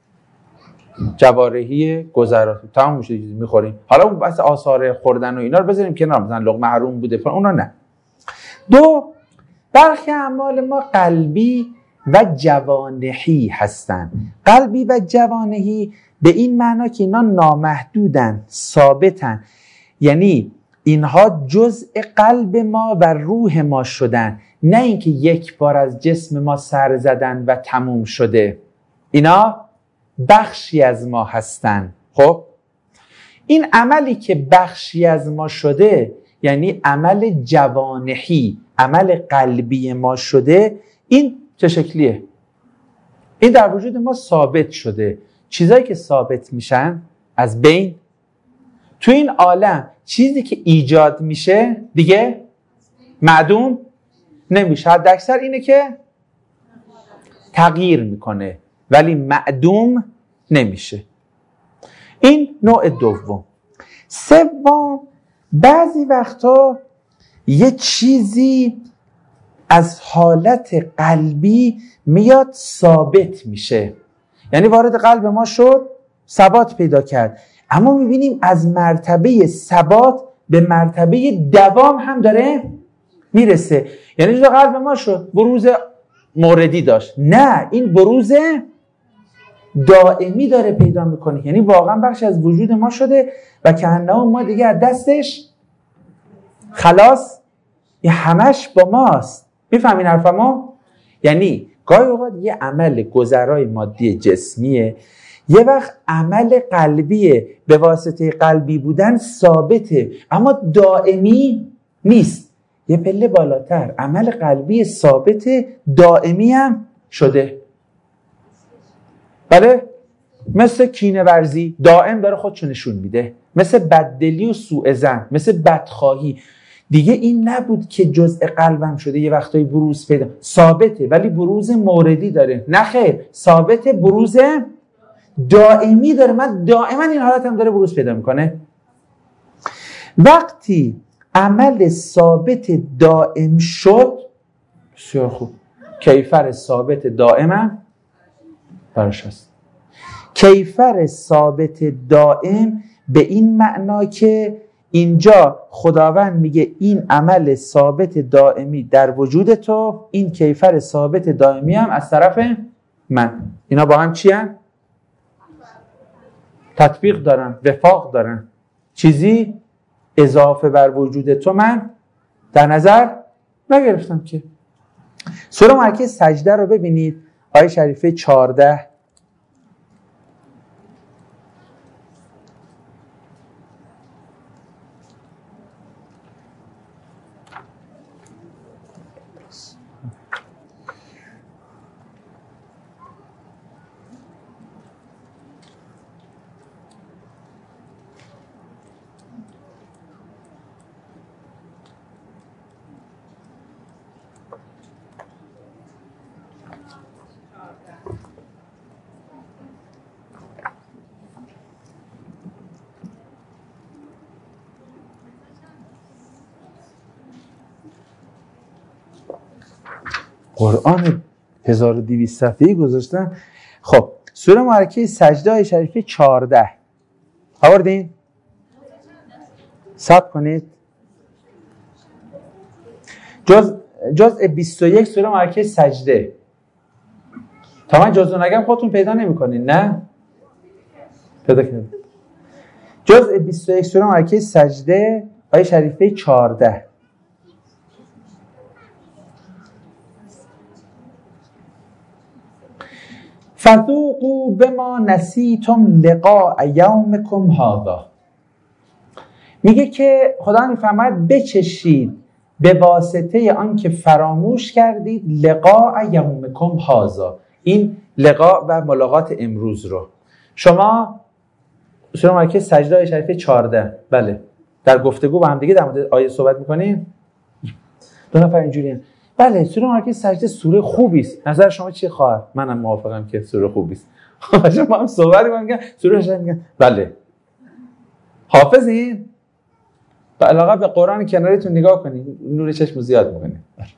جوارحی گذران، تمام میشه میخوریم. حالا اون بس آثار خوردن و اینا رو بذاریم کنار، مثلا لقمه حروم بوده اونا نه. دو، برخی اعمال ما قلبی و جوانحی هستن. قلبی و جوانحی به این معنا که اینا نامحدودن، ثابتن، یعنی اینها جزء قلب ما و روح ما شدن، نه اینکه یک بار از جسم ما سر زدن و تموم شده. اینا بخشی از ما هستن. خب این عملی که بخشی از ما شده یعنی عمل جوانحی، عمل قلبی ما شده، این چه شکلیه؟ این در وجود ما ثابت شده. چیزایی که ثابت میشن از بین تو این عالم، چیزی که ایجاد میشه دیگه معدوم نمیشه. حد اکثر اینه که تغییر میکنه ولی معدوم نمیشه. این نوع دوم. سوم، بعضی وقتا یه چیزی از حالت قلبی میاد ثابت میشه، یعنی وارد قلب ما شد، ثبات پیدا کرد، اما میبینیم از مرتبه ثبات به مرتبه دوام هم داره میرسه. یعنی جو قلب ما شد، بروز موردی داشت، نه این بروز دائمی داره پیدا میکنه، یعنی واقعا بخش از وجود ما شده و که انه ما دیگه از دستش خلاص، یه همش با ماست. میفهمین حرفمو؟ یعنی گاهی اوقات یه عمل گذرای مادی جسمیه، یه وقت عمل قلبیه، به واسطه قلبی بودن ثابته اما دائمی نیست. یه پله بالاتر عمل قلبی ثابت دائمی هم شده. بله؟ مثل کینه ورزی دائم داره خودشو نشون میده، مثل بددلی و سوء ظن، مثل بدخواهی. دیگه این نبود که جزء قلبم شده یه وقتایی بروز پیدا، ثابته ولی بروز موردی داره. نه خیر، ثابت بروز دائمی داره، من دائما این حالتم داره بروز پیدا میکنه. وقتی عمل ثابت دائم شد، بسیار خوب، کیفر ثابت دائمم براش هست. کیفر ثابت دائم به این معنا که اینجا خداوند میگه این عمل ثابت دائمی در وجود تو، این کیفر ثابت دائمی هم از طرف من. اینا با هم چی هم؟ تطبیق دارن، وفاق دارن. چیزی اضافه بر وجود تو من در نظر نگرفتم که. سوره مکه سجده رو ببینید، آیه شریفه چهارده. قرآن هزار و دویست صفحه‌ای گذاشتن. خب سوره مبارکه سجده آیه شریفه چهارده آوردین؟ صبر کنید. جز جزء بیست و یک سوره مبارکه سجده. تا من جزء نگم خودتون پیدا نمی‌کنین، نه؟ پیدا کنید. جزء بیست و یک سوره مبارکه سجده آیه شریفه چهارده. فذوقوا بما نسیتم لقاء یومکم هذا. میگه که خدا میفرماید بچشید به واسطه آن که فراموش کردید لقاء یومکم هذا، این لقاء و ملاقات امروز رو. شما سوره مکه سجده آیه شریفه چهارده، بله در گفتگو با هم دیگه در مورد آیه صحبت می‌کنین. دو نفر اینجوریه بله سوره مکه سجده سوره خوبی است. نظر شما چیه خواهر؟ منم موافقم که سوره خوبی است. ما هم صحبت می‌کنیم سوره شریف میگن بله. حافظین؟ علاقه به قرآن کناریتون نگاه کنید، نور چشم زیاد می‌کنه.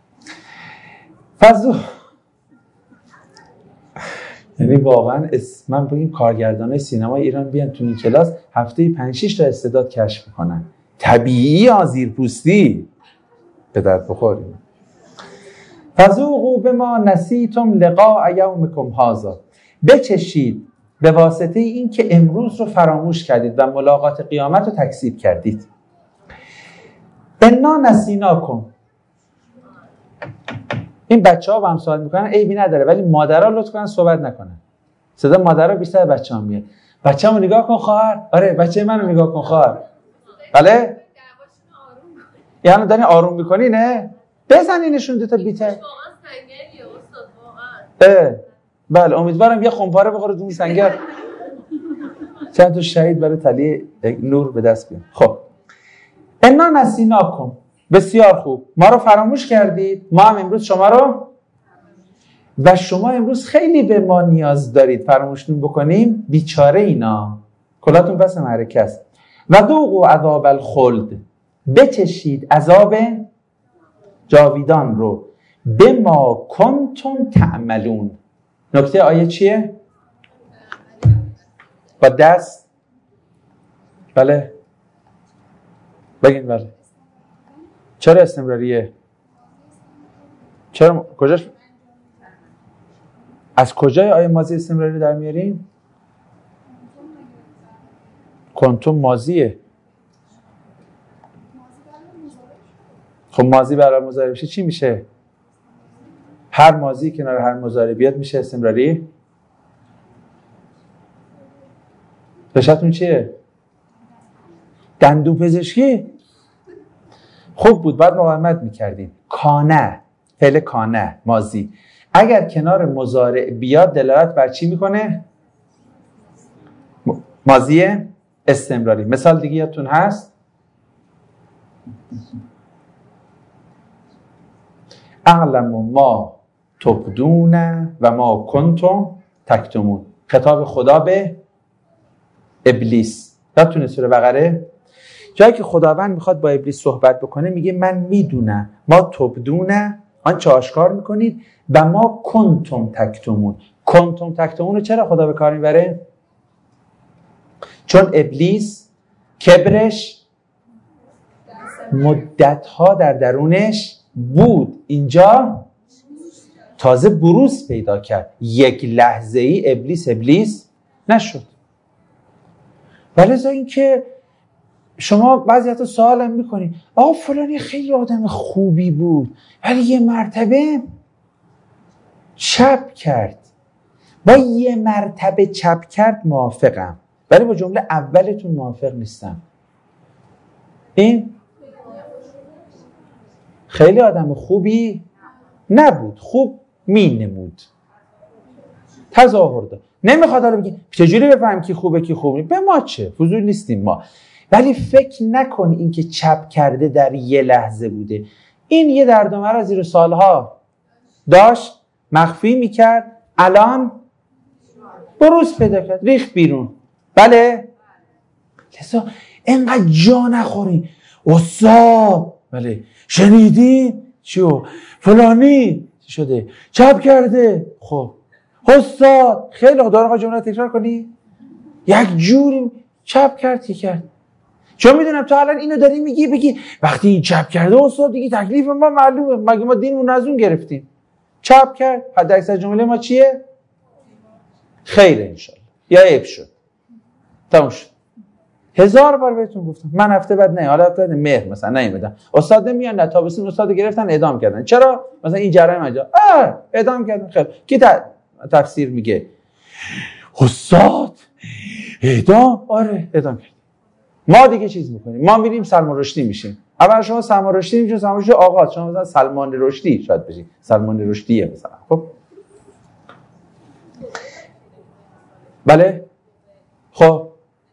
فضو یعنی واقعا من بگیم کارگردانای سینمای ایران بیان تو این کلاس هفته پنج شش تا استعداد کشف میکنن. طبیعی یا زیرپوستی به درد بخوریم. فذوقوا بما نسیتم لقاء یومکم هذا، بچشید به واسطه این که امروز رو فراموش کردید و ملاقات قیامت رو تکذیب کردید. انا نسیناکم، این بچه‌ها با هم صحبت میکنن عیبی نداره، ولی مادرها لطف کنن صحبت نکنن. صدا مادرها بیشتر بچه‌ها میاد. بچه‌مو نگاه کن خواهر. آره بچه منو نگاه کن خواهر. بله؟ یعنی داری آروم میکنی نه؟ بزنینشون دو تا بیته. واقعا سنگریه استاد واقعا. بله امیدوارم یه خمپاره بخوره تو سنگر. چند تا شهید برای تلی نور به دست بیاد. خب. انا نسیناکم، بسیار خوب، ما رو فراموش کردید، ما هم امروز شما رو، و شما امروز خیلی به ما نیاز دارید فراموشتون بکنیم. بیچاره اینا، کلاتون پس معرکه است. و ذوقوا عذاب الخلد، بچشید عذاب جاویدان رو، بما کنتم تعملون. نکته آیه چیه؟ با دست بله بگین بله. چرا استمراریه؟ چرا کجاش؟ از کجای آیه ماضی استمراری در میارین؟ کنتم ماضیه. خب ماضی برای مضارع بشه چی میشه؟ هر ماضی کنار هر مضارع بیاد میشه استمراری؟ رشتون چیه؟ دندون پزشکی؟ خوب بود، بعد مقاومت میکردیم. کانه، فعل کانه ماضی اگر کنار مضارع بیاد دلالت بر چی میکنه؟ ماضی استمراری. مثال دیگه یادتون هست؟ اعلم ما تبدون و ما کنتم تکتمون. خطاب خدا به ابلیس. یادتونه سوره بقره؟ جایی که خداوند میخواد با ابلیس صحبت بکنه میگه من میدونم ما تبدون آنچه آشکار میکنید و ما کنتم تکتمون. کنتم تکتمون رو چرا خدا به کار میبره؟ چون ابلیس کبرش مدتها در درونش بود، اینجا تازه بروز پیدا کرد. یک لحظه ای ابلیس ابلیس نشد. ولذا این که شما بعضی حتی سوال هم میکنید آقا فلانی خیلی آدم خوبی بود ولی یه مرتبه چپ کرد. با یه مرتبه چپ کرد موافقم، ولی با جمله اولتون موافق نیستم. این خیلی آدم خوبی نبود، خوب می نمود، تظاهر داد. نمیخواد حالا بگی چجوری بفهم کی خوبه کی خوب نیست، به ما چه، فضول نیستیم ما. ولی فکر نکن این که چپ کرده در یه لحظه بوده. این یه درد و مرض زیر سالها داشت، مخفی میکرد، الان بروز پیدا کرد، ریخت بیرون. بله؟ لذا اینقدر جا نخورین استاد. بله شنیدی؟ چیو؟ فلانی شده چپ کرده. خب استاد خیلی خدا رو جمله تکرار کنی. یک جوری چپ کرد که کرد. چون میدونم تو الان اینو داری میگی بگی وقتی این چپ کرده استاد دیگه تکلیف ما معلومه، مگه ما دینمون از اون گرفتیم. چپ کرد، حد اکثر جمله ما چیه؟ خیره انشالله یا عیب شد، تموم شد. هزار بار بهتون گفتم من هفته بعد نه، حالا هفته بعد مهر مثلا نیومدم، استاد نمیان، نه تابستون استاد گرفتن اعدام کردن. چرا؟ مثلا این جرایم اینجا اه اعدام کردن. خیلی کی تفسیر میگه استاد اعدام؟ آره اعدام کرد. ما دیگه چیز میکنیم، ما میریم سلمان رشدی میشیم. اول شما سلمان رشدی میشه سلمان رشدی آقا، شما مثلا سلمان رشدی شاید بشید، سلمان رشدیه مثلا. خب بله خب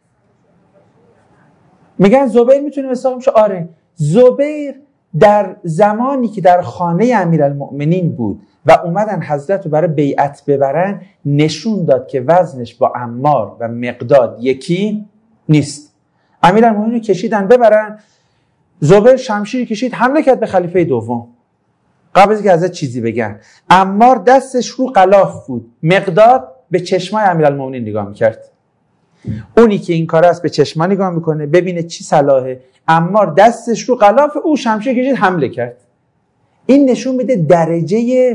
میگن زبیر میتونه مساق میشه. آره زبیر در زمانی که در خانه امیرالمؤمنین بود و اومدن حضرت رو برای بیعت ببرن، نشون داد که وزنش با عمار و مقداد یکی نیست. امیرالمؤمنین رو کشیدن ببرن، زبیر شمشیری کشید حمله کرد به خلیفه دوم قبل از اینکه حضرت چیزی بگن. عمار دستش رو غلاف بود، مقداد به چشمای امیرالمؤمنین نگاه میکرد. اونی که این کار است به چشما نگاه میکنه ببینه چی صلاحه. عمار دستش رو غلاف، او شمشیر کشید حمله کرد. این نشون میده درجه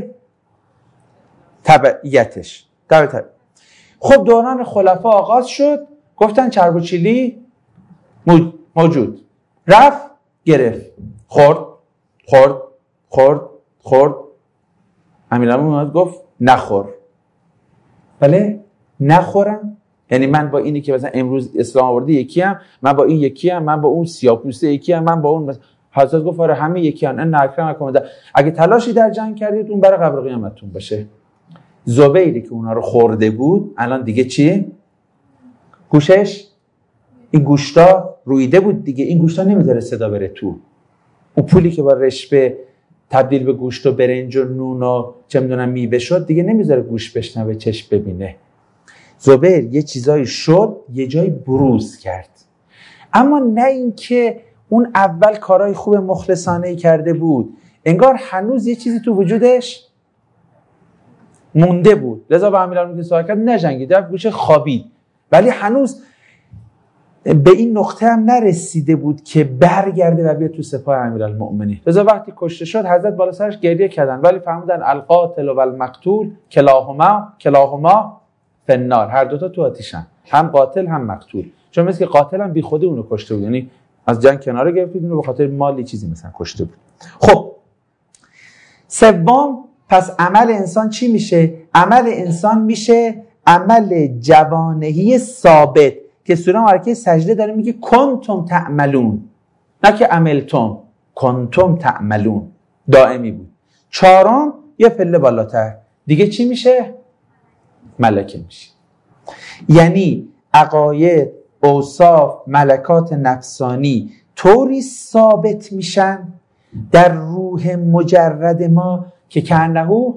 تبعیتش. در خب دوران خلفا آغاز شد، گفتن چرب و چیلی موجود، رفت گرفت، خورد خورد خورد خورد. امیرالمؤمنین گفت نخور. بله نخورم یعنی من با اینی که مثلا امروز اسلام آورده یکی ام، من با این یکی ام، من با اون سیاه‌پوسته یکی ام، من با اون مثلا. حضرت گفت آره همه یکی ان، ان اکرمکم اگه تلاشی در جنگ کردید اون برای قبر قیامتتون باشه. زبیری که اونا رو خورده بود الان دیگه چی؟ گوشش این گوشتا رویده بود دیگه، این گوشتا نمیذاره صدا بره تو. اون پولی که با رشبه تبدیل به گوشت و برنج و نون و چه میدونم میوه شد دیگه نمیذاره گوش بشنوه چشم ببینه. زبیر یه چیزایی شد یه جایی بروز کرد، اما نه اینکه اون اول کارهای خوب مخلصانه‌ای کرده بود، انگار هنوز یه چیزی تو وجودش مونده بود. لذا با امیرالمؤمنین صحبت کرد نجنگید، رفت گوشه خوابید، ولی هنوز به این نقطه هم نرسیده بود که برگرده و بیاد تو سپاه امیرالمؤمنین. لذا وقتی کشته شد حضرت بالا سرش گریه کردن، ولی فهمیدن القاتل و المقتول کلاهما کلاهما فی النار، هر دوتا تو آتیشن، هم قاتل هم مقتول. چون مثل که قاتل هم بی خودی اونو کشته بود، یعنی از جنگ کناره گرفتید اونو به خاطر مالی چیزی مثلا کشته بود. خب سوم، پس عمل انسان چی میشه؟ عمل انسان میشه عمل جوانهی ثابت که سوره مبارکه سجده داره میگه کنتم تعملون، نه که عملتم، کنتم تعملون، دائمی بود. چهارم یه پله بالاتر دیگه چی میشه؟ ملکه میشه. یعنی عقاید، اوصاف، ملکات نفسانی طوری ثابت میشن در روح مجرد ما که کانه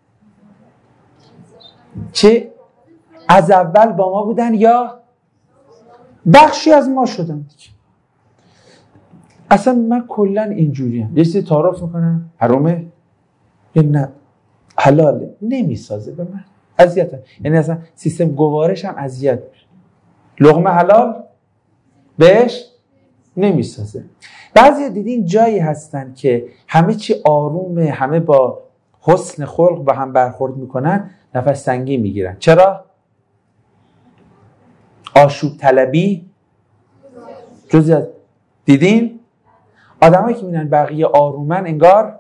چه از اول با ما بودن یا بخشی از ما شدن دیگه. اصلا من کلا اینجوریم، یه چیزی تعارف میکنم حرامه یا نه حلاله، نمیسازه به من، اذیتم. یعنی اصلا سیستم گوارش هم اذیت میشه، لقمه حلال بهش نمیسازه. بعضی دیدین جایی هستن که همه چی آرومه، همه با حسن خلق با هم برخورد میکنن، نفس تنگی میگیرن. چرا؟ آشوب طلبی جزئی از دیدین آدمایی که میبینن بقیه آرومن انگار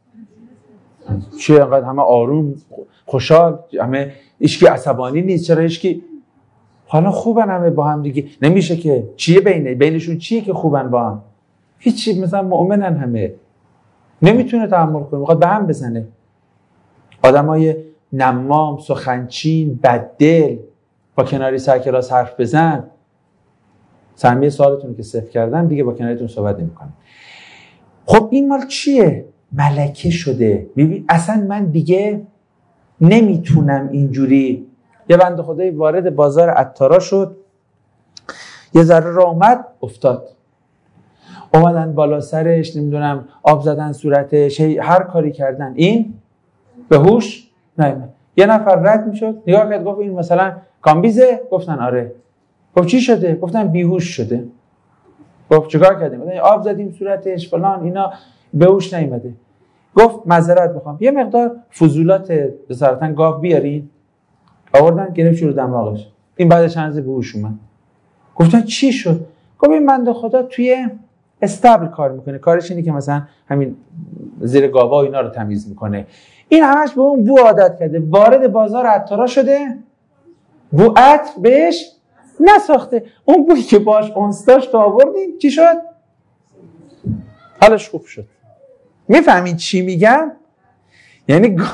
چه انقدر همه آروم خوشحال، همه هیچکی عصبانی نیست. چرا هیچکی حالا خوبن همه با هم دیگه؟ نمیشه که. چیه بینه بینشون چیه که خوبن با هم؟ هیچی. مثلا مؤمنن همه، نمیتونه تحمل کنه، میخواد به هم بزنه. آدمای نمام، سخنچین، بددل، با کناری سر کلاس حرف بزن. سهمیه سوالتون که صفر کردم دیگه با کناریتون صحبت نمی‌کنم. خب این مال چیه؟ ملکه شده. ببین اصلا من دیگه نمیتونم اینجوری. یه بنده خدایی وارد بازار عطارا شد، یه ذره راه اومد افتاد، اومدن بالا سرش، نمیدونم آب زدن صورتش، هر کاری کردن، این به هوش نیامد. یه نفر رد میشد نگاه کرد گفت این مثلا کامبیزه؟ گفتن آره. گفت چی شده؟ گفتن بیهوش شده. گفت چیکار کردیم؟ گفتن آب زدیم صورتش فلان اینا، به هوش نیامده. گفت معذرت میخوام یه مقدار فضولات بصراحتاً گاو بیارین. آوردن گرفت شروع دماغش. این بعد چند روز به هوش اومد. گفتن چی شد؟ گفت این بنده خدا توی استبل کار میکنه، کارش اینه که مثلا همین زیر گاوا اینا رو تمیز میکنه. این همش به اون بو عادت کرده، وارد بازار عطارا شده، بو عطر بهش نساخته. اون بویی که باش انس داشت آوردیم چی شد؟ حالش خوب شد. میفهمین چی میگم؟ یعنی گ...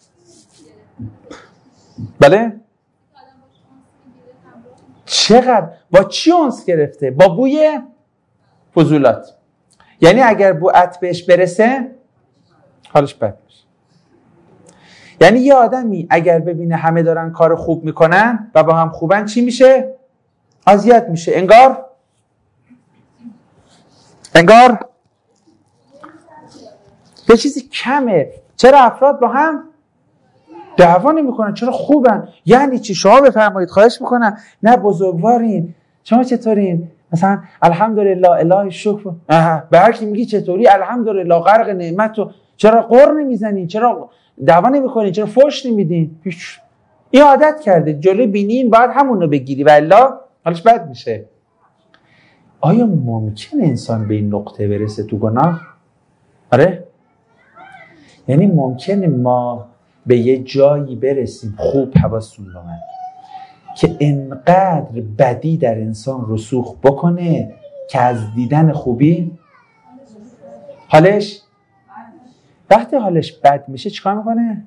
بله؟ چقدر با چی انس گرفته؟ با بوی فضولات. یعنی اگر بو عطر بهش برسه حالش بد میشه. یعنی یه آدمی اگر ببینه همه دارن کار خوب میکنن و با هم خوبن چی میشه؟ اذیت میشه. انگار انگار یه چیزی کمه. چرا افراد با هم دعوا نمیکنن؟ چرا خوبن؟ یعنی چی؟ شما بفرمایید، خواهش میکنم. نه بزرگوارین، شما چطورین؟ مثلا الحمدلله، الهی شکر. به هر کی میگی چطوری؟ الحمدلله، غرق نعمت. و چرا قر نمیزنین؟ چرا دعوا نمیکنین؟ چرا فحش نمیدین؟ هیچ. این عادت کرده، جلوی بینین باید همون رو بگیری و الا حالش بد میشه. آیا ممکنه انسان به این نقطه برسه تو گناه؟ آره؟ یعنی ممکنه ما به یه جایی برسیم، خوب حواستون به من، که انقدر بدی در انسان رسوخ بکنه که از دیدن خوبی حالش، وقتی حالش بد میشه چیکار میکنه؟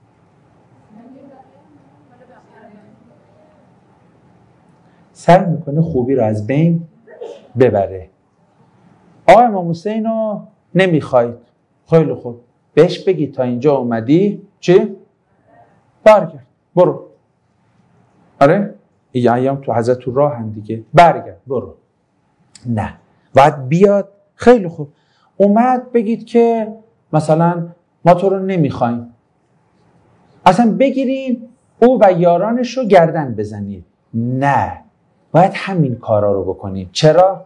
سعی میکنه خوبی رو از بین ببره. آقا امام حسین رو نمیخواید، خیلی خوب، بهش بگی تا اینجا اومدی چی؟ برگرد، برو. آره؟ این ایام تو حضرت تو راه هم دیگه، برگرد، برو. نه، باید بیاد. خیلی خوب، اومد بگید که مثلا ما تو رو نمیخوایم، اصلا بگیرین او و یارانش رو گردن بزنید. نه، باید همین کارا رو بکنید. چرا؟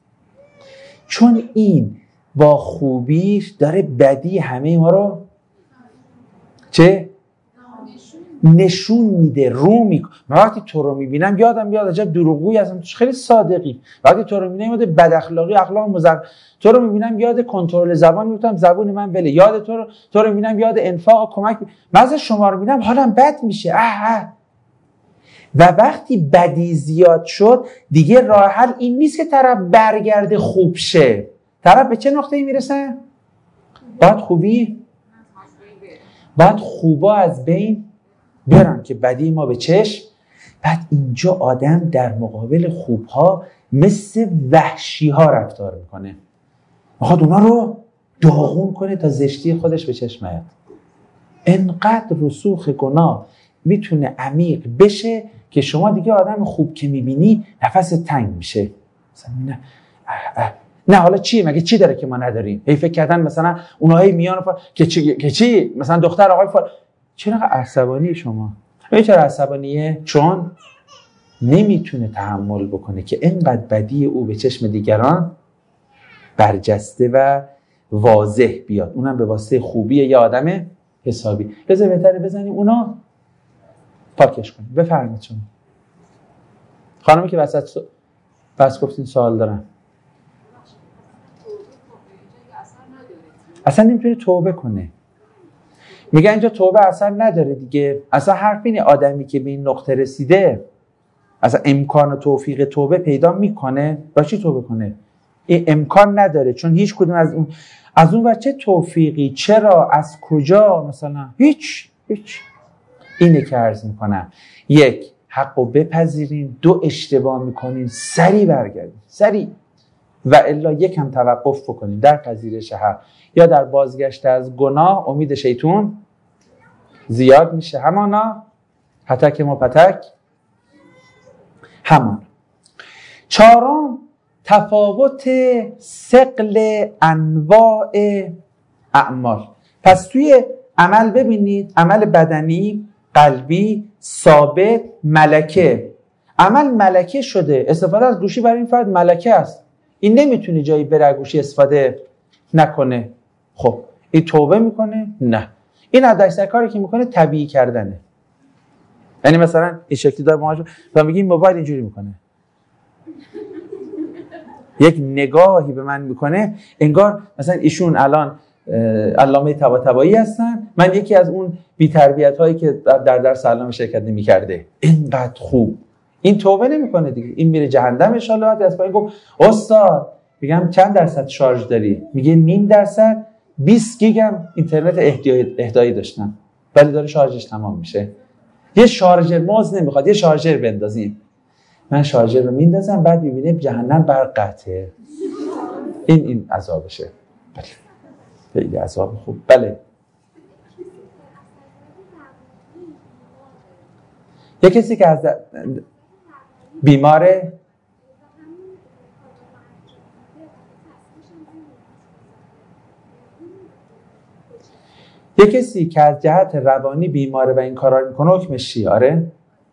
چون این با خوبی داره بدی همه ما رو چه؟ نشون میده، رو میکنه. من وقتی تو رو میبینم یادم بیاد عجب دروغگویی هستم، تو خیلی صادقی. وقتی تو رو میبینم یاد بد اخلاقی، اخلاق مزر. تو رو میبینم یاد کنترل زبان میفتم، زبون من بله. یاد تو رو تو رو میبینم یاد انفاق و کمک. من از شما رو میبینم حالم بد میشه. اه اه. و وقتی بدی زیاد شد دیگه راه حل این نیست که طرف برگرده خوب شه. طرف به چه نقطه‌ای میرسه؟ باید خوبی باید خوبا از بین برن که بدی ما به چشم. بعد اینجا آدم در مقابل خوبها مثل وحشی ها رفتار میکنه، میخواد اونا رو داغون کنه تا زشتی خودش به چشم نیاد. انقدر رسوخ گناه میتونه عمیق بشه که شما دیگه آدم خوب که میبینی نفس تنگ میشه. مثلا نه اه اه. نه حالا چی؟ مگه چی داره که ما نداریم؟ هی فکر کردن مثلا اونایی میان فا... که چی که چی مثلا دختر آقای فا... چرا عصبانی شما؟ ای چرا عصبانیه؟ چون نمیتونه تحمل بکنه که اینقدر بدی او به چشم دیگران برجسته و واضح بیاد، اونم به واسطه خوبی یه آدم حسابی. لذا بهتره بزنیم اونا پاکش کنیم. بفرمایید شما خانمی که وسط س... بس گفتین سوال دارم. اصلا نمیتونه توبه کنه. میگه اینجا توبه اصلا نداره دیگه. اصلا حرف اینه آدمی که به این نقطه رسیده اصلا امکان و توفیق توبه پیدا میکنه. با چی توبه کنه؟ این امکان نداره، چون هیچ کدوم از اون از اون بچه توفیقی. چرا؟ از کجا؟ مثلا هیچ هیچ. اینه که عرض میکنم، یک، حقو بپذیرین. دو، اشتباه میکنین سریع برگردین، سریع. و الا یکم توقف بکنین در پذیرش حق یا در بازگشت از گناه. امید شیطون زیاد میشه. همانا هتک ما پتک همان. چهارم، تفاوت ثقل انواع اعمال. پس توی عمل ببینید، عمل بدنی، قلبی، ثابت، ملکه. عمل ملکه شده، استفاده از گوشی برای این فرد ملکه است. این نمیتونه جایی بره گوشی استفاده نکنه. خب این توبه میکنه؟ نه. این حداکثر کاری که میکنه طبیعی کردنه. یعنی مثلا این شکلی داره ما تو میگیم موبایل اینجوری میکنه، یک نگاهی به من میکنه انگار مثلا ایشون الان علامه طباطبایی هستن، من یکی از اون بی‌تربیت هایی که در درس علامه شرکت نمی‌کرده. اینقدر خوب. این توبه نمیکنه دیگه، این میره جهنم ان شاء الله. از پایین گفت استاد میگم چند درصد شارژ داری؟ میگه نیم درصد. بیست گیگ هم اینترنت اهدایی اهدایی داشتم ولی داره شارژش تمام میشه. یه شارژر موز نمیخواد، یه شارژر بندازیم. من شارژر رو میندازم، بعد میبینه جهنم برق قطعه. این این عذابشه. بله خیلی عذاب خوب. بله یه کسی که از بیماره یه کسی که از جهت روانی بیماره و این کارا میکنه حکمش چیه؟ آره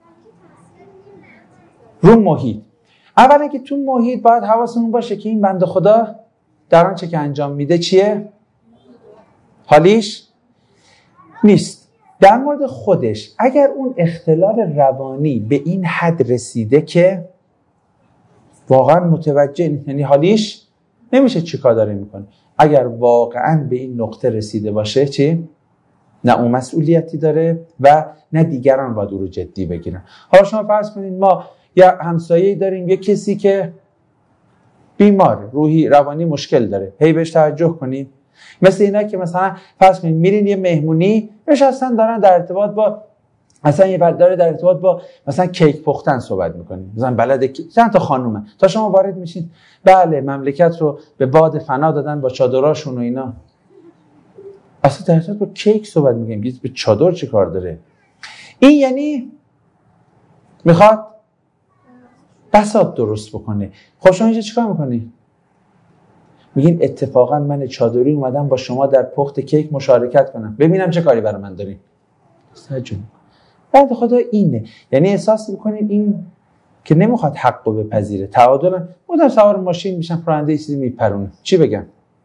رو محیط. اولا که تو محیط باید حواسمون باشه که این بنده خدا در آنچه که انجام میده چیه؟ حالیش نیست. در مورد خودش اگر اون اختلال روانی به این حد رسیده که واقعا متوجه نیست، یعنی حالیش نمیشه چیکار داره میکنه، اگر واقعا به این نقطه رسیده باشه چی؟ نه اون مسئولیتی داره و نه دیگران باید او رو جدی بگیرن. حالا شما فرض کنید ما یه همسایه‌ای داریم، یه کسی که بیمار روحی روانی مشکل داره، هی بهش توجه کنیم. مثل اینا که مثلا فرض کنید میرین یه مهمونی نشستن دارن در ارتباط با مثلا یه داره در ارتباط با مثلا کیک پختن صحبت میکنیم، مثلا بلد چند تا خانومه، تا شما وارد میشین بله مملکت رو به باد فنا دادن با چادراشون و اینا، اصلا در ارتباط با کیک صحبت میکنیم، به چادر چه کار داره؟ این یعنی میخواد بساط درست بکنه. خب شما اینجا چیکار میکنی؟ میگین اتفاقا من چادری اومدم با شما در پخت کیک مشارکت کنم، ببینم چه کاری برای من دارین. سجون بعد خدا اینه، یعنی احساس میکنین این که نمیخواد حقو بپذیره، تعادل بودم سوار ماشین میشم راننده چیزی میپرونه، چی بگم؟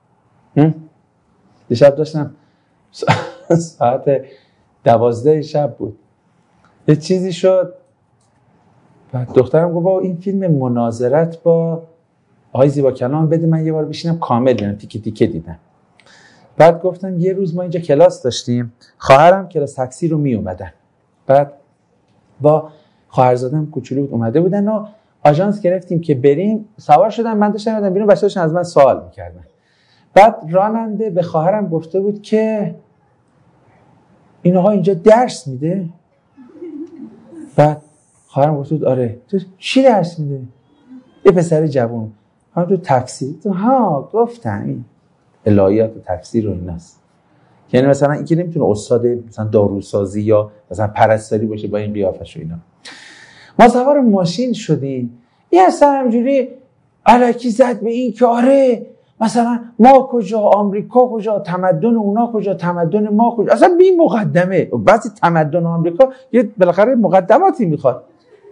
دیشب داشتم ساعت دوازده شب بود یه چیزی شد، بعد دخترم گفت بابا این فیلم مناظرت با آقای زیبا کلام بده من یه بار بشینم کامل ببینم، تیکه تیکه دیدم. بعد گفتم یه روز ما اینجا کلاس داشتیم، خواهرم کلاس تاکسی رو می اومدن، بعد با خواهرزادم کوچولو بود اومده بودن و آژانس گرفتیم که بریم، سوار شدم، من داشتم اومدم بیرون، بچه‌ها داشتن از من سوال می‌کردن. بعد راننده به خواهرم گفته بود که این آقا اینجا درس میده؟ بعد خواهرم گفته بود آره. تو چی درس میده؟ یه پسر جوان. هم تو تفسیر. تو ها گفتم این الهیات و تفسیر و ایناست. یعنی مثلا این که نمیتونه استاد مثلا داروسازی یا مثلا پرستاری باشه با این قیافش و اینا. ما سوار ماشین شدیم، یه اصلا همجوری الکی زد به این که آره مثلا ما کجا، آمریکا کجا، تمدن اونا کجا، تمدن ما کجا، اصلا بی مقدمه. بعضی تمدن آمریکا یه بالاخره مقدماتی میخواد.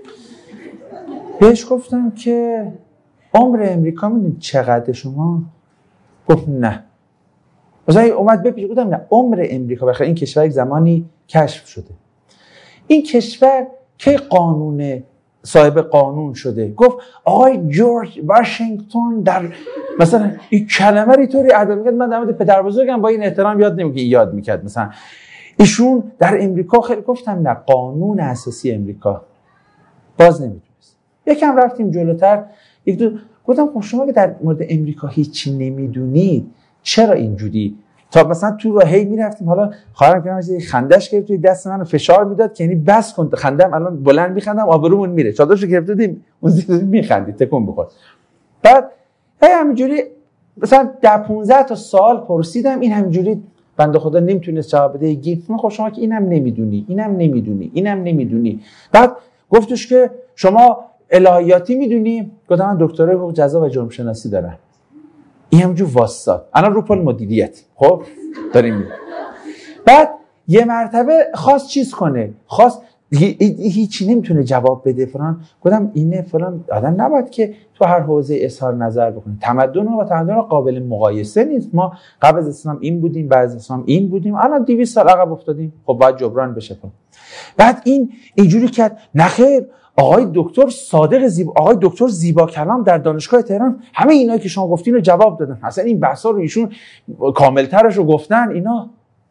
بهش گفتم که عمر امریکا میدونید چقدر شما؟ گفت نه. مثلا اومد بپیچه، گفتم نه عمر امریکا بخیر این کشور یک زمانی کشف شده، این کشور که قانون صاحب قانون شده. گفت آقای جورج واشنگتن در مثلا این کلمه رو طوری ادا میکرد، من در مورد پدر بزرگم با این احترام یاد نمیگه یاد میکرد مثلا ایشون در امریکا خیلی. گفتم نه قانون اساسی امریکا. باز نمیتونست. یکم رفتیم جلوتر، یک دو گفتم خب شما که در مورد امریکا هیچی نمیدونید چرا اینجوری؟ تا مثلا تو راه هی میرفتیم، حالا خواهرم که من خندش گرفت توی دست منو فشار میداد که یعنی بس کن خندم، الان بلند میخندم آبرومون میره، چادرشو گرفت دادیم اون زیر میخندید تکون بخور. بعد هی همینجوری مثلا ده پانزده تا سال پرسیدم، این همینجوری بنده خدا نمیتونست جواب بده. گفت خب شما که اینم نمیدونی اینم نمیدونی اینم نمیدونی. بعد گفتش که شما الهیاتی میدونی؟ گفتم من دکترای حقوق جزا و جرم شناسی دارم. این همونجور واسطاد الان رو پل مدیریت خب داریم میدونیم. بعد یه مرتبه خواست چیز کنه، خواست هیچی نمیتونه جواب بده فلان. گفتم اینه فلان، آدم نباید که تو هر حوزه اظهار نظر بکنه. تمدن و تمدن قابل مقایسه نیست. ما قبل از اسلام این بودیم، بعد از اسلام این بودیم، الان دویست سال عقب افتادیم، خب باید جبران بشه. بعد این اینجوری کرد نخیر آقای دکتر صادق زیبا، آقای دکتر زیبا کلام در دانشگاه تهران همه اینایی که شما گفتین رو جواب دادن، اصلا این بحثا رو ایشون کاملترش رو گفتن اینا.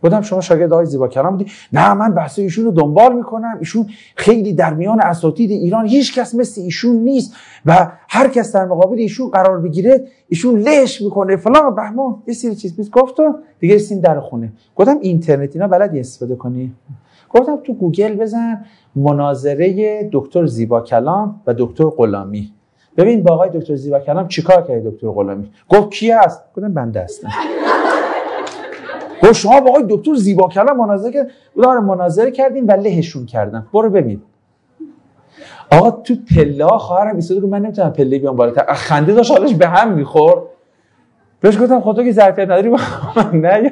گفتم شما شاگرد آقای زیبا کلام بودی؟ نه من بحث ایشون رو دنبال میکنم، ایشون خیلی در میان اساتید ایران هیچ کس مثل ایشون نیست و هر کس در مقابل ایشون قرار بگیره ایشون لهش میکنه فلان و بهمان یه سری چیز. گفت تو دیگه رسیدیم در خونه. گفتم اینترنت اینا بلدی استفاده کنی؟ گفتم تو گوگل بزن مناظره دکتر زیبا کلام و دکتر غلامی، ببین با آقای دکتر زیبا کلام چیکار کرد دکتر غلامی. گفت کی هست؟ گفتم بنده هستم. گفت شما با آقای دکتر زیبا کلام مناظره کرد؟ گفتم مناظره کردیم و لهشون کردم. برو ببین. آقا تو پله ها خواهرم ایستاده بود، من نمیتونم پله بیام بالاتر، خنده داشت حالش به هم میخورد. بهش گفتم خودت که ظرفیت نداری با من نه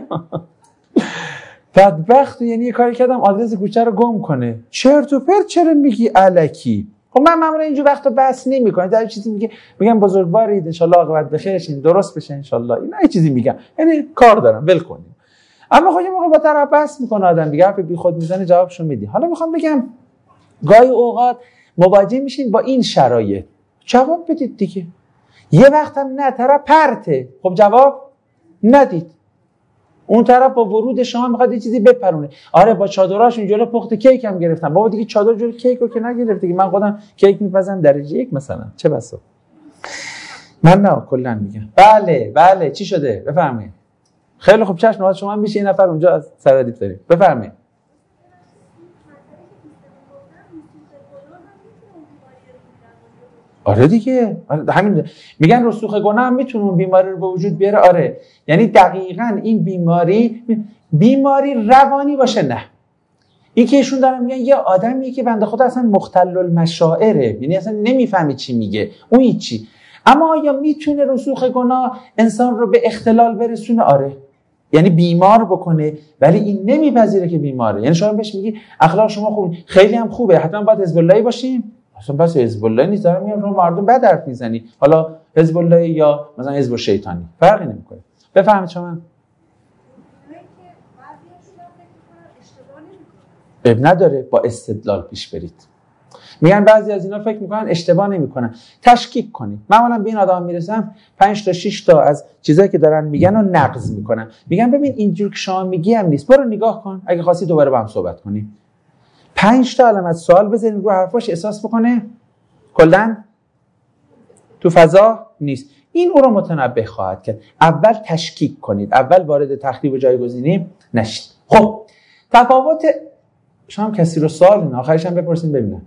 بدبخت. یعنی یه کاری کردم آدرس کوچه رو گم کنه. چرت و پرت چرا میگی الکی؟ خب من معمولا اینجور وقتا بحث نمی‌کنم، در چیزی میگه میگم بزرگوارید ان شاءالله عاقبت بخیر شین، درست بشه ان شاءالله، اینا یه چیزی میگم، یعنی کار دارم ول کنیم. اما خب یه موقع با طرف بحث میکنه آدم دیگه، حرف بی خود میزنه جوابشو میدی. حالا میخوام بگم گاهی اوقات مواجه میشین با این شرایط، جواب بدید دیگه. یه وقت هم نه طرف پرته، خب جواب ندید. اون طرف با ورود شما میخواد یه چیزی بپرونه. آره با چادراشون جلو پخت کیک هم گرفتن. بابا دیگه چادر جلو کیک رو که نگرفت دیگه. من خودم کیک میپزم درجه یک مثلا، چه بسا. من نه کلا میگم. بله بله چی شده؟ بفرمایید. خیلی خوب چشم نوبت شما میشه. این نفر اونجا از سرادیپ داریم. بفرمایید. آره دیگه، همین میگن رسوخ گناه هم میتونه اون بیماری رو به وجود بیاره. آره یعنی دقیقاً این بیماری بیماری روانی باشه نه. این که ایشون دارن میگن یه آدمیه که بنده خدا اصلا مختل المشاعره، یعنی اصلا نمیفهمی چی میگه، اون هیچی. اما آیا میتونه رسوخ گناه انسان رو به اختلال برسونه؟ آره، یعنی بیمار بکنه ولی این نمیپذیره که بیماره. یعنی شما بهش میگی اخلاق شما خوب، خیلی هم خوبه، حتما باید حزب اللهی باشیم. اصلا بس حزب الله نیست، دارم میگم شما مردم بد حرف میزنی، حالا حزب الله یا مثلا حزب شیطانی فرقی نمیکنه. بفهمید شما اب نداره با استدلال پیش برید. میگن بعضی از اینا فکر میکنن اشتباه نمیکنن، تشکیک کنید. معمولا به این آدم میرسم پنج تا شش تا از چیزایی که دارن میگن رو نقض میکنن. میگن ببین اینجور که شما میگی هم نیست، برو نگاه کن، اگه خواستی دوباره با هم صحبت کنیم. پنج تا علامت سوال بزنید رو حرفاش، احساس بکنه کلا تو فضا نیست. این او رو متنبه خواهد کرد. اول تشکیک کنید، اول وارد تخریب و جایگزینی نشید. خب تفاوت شما هم کسی رو سوال نه آخرش هم بپرسید ببینم.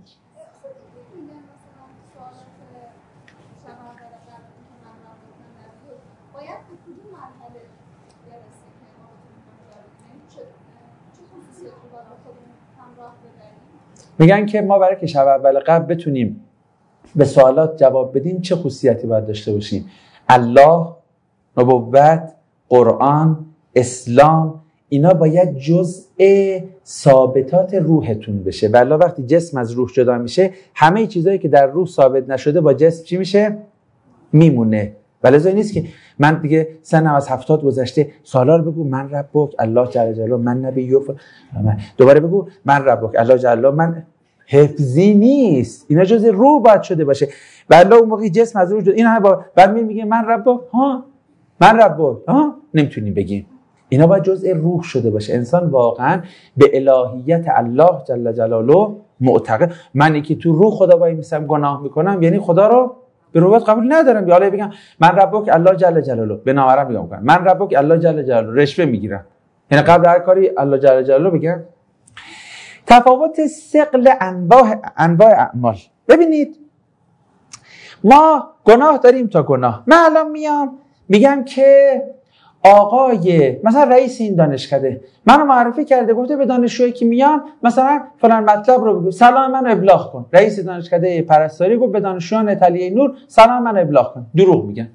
میگن که ما برای که شب اول قبل بتونیم به سوالات جواب بدیم چه خصوصیتی باید داشته باشیم؟ الله، نبوت، قرآن، اسلام، اینا باید جزء ثابتات روحتون بشه. والله وقتی جسم از روح جدا میشه، همه چیزایی که در روح ثابت نشده با جسم چی میشه؟ میمونه. ولی لازم نیست که من دیگه سنم از هفتاد گذشته، سالا رو بگو من ربک الله جل جلاله، من نبی یوف، دوباره بگو من ربک الله جل جلاله، من حفظی نیست. اینا جزء روح باید شده باشه. والله اون موقع جسم از روح جدا، اینا با بعد میگه من ربک، ها من ربک، ها نمیتونیم بگیم. اینا باید جزء روح شده باشه. انسان واقعا به الهیت الله جل جلاله معتقد. منی که تو روح خدا وای میسم گناه میکنم، یعنی خدا رو به ربوبیت قبول ندارم. یا حالا بگم من ربک الله جل جلاله، به نامرد میگم کنم من ربک الله جل جلاله، رشوه میگیرم، یعنی قبل هر کاری الله جل جلاله بگم. تفاوت ثقل انواع انواع اعمال. ببینید ما گناه داریم تا گناه. من الان میام میگم که آقای مثلا رئیس این دانشکده منو معرفی کرده، گفته به دانشجویی که میام مثلا فلان مطلب رو بگو، سلام منو ابلاغ کن. رئیس دانشکده پرستاری گفت به دانشجویان تلیه نور سلام منو ابلاغ کن. دروغ میگن،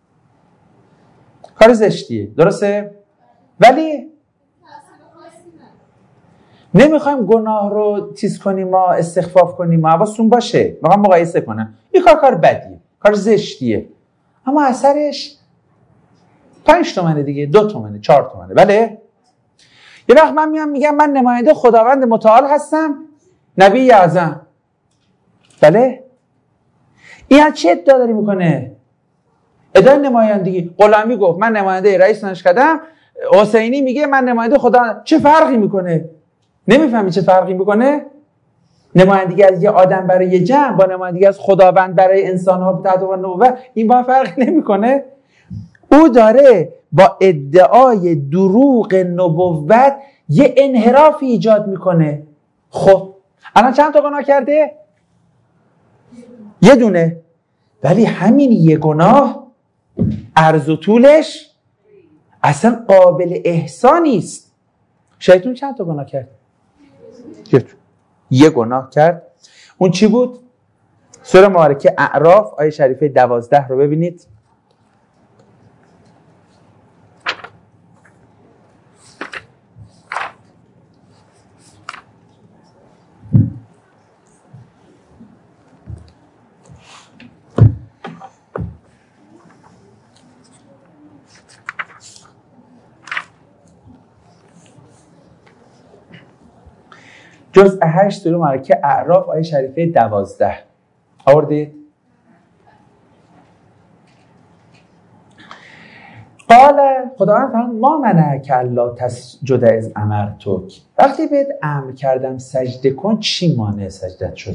کار زشتیه، درسته؟ ولی نمیخوایم گناه رو چیز کنیم، ما استخفاف کنیم، ما حواستون باشه، میخوام مقایسه کنم. این کار کار بدیه، کار زشتیه، اما اثرش پنج تومنه دیگه، دو تومنه، چهار تومنه. بله یه وقت من میام میگم من نماینده خداوند متعال هستم، نبی اعظم. بله این از چه ادعا داری میکنه؟ ادعای نمایندگی. غلامی گفت من نماینده رئیس دانشکده‌ام، حسینی میگه من نماینده خدا، چه فرقی میکنه؟ نمیفهمی چه فرقی میکنه؟ نمایندگی از یه آدم برای یه جمع با نمایندگی از خداوند برای انسان‌ها تحت عنوان نبوت، این با فرقی نمیکنه. او داره با ادعای دروغ نبوت یه انحرافی ایجاد میکنه. خب الان چند تا گناه کرده؟ یه دونه. ولی همین یه گناه عرض و طولش اصلا قابل احسانی است. شیطان چند تا گناه کرد؟ یه گناه کرد. اون چی بود؟ سوره مبارکه اعراف آیه شریفه دوازده رو ببینید. جزء هشت سوره مبارکه اعراف آیه شریفه دوازده آوردید؟ قال خداوند فرمود ما منعک الا تسجد اذ امرتک، وقتی بهت امر کردم سجده کن چی مانع سجدت شد؟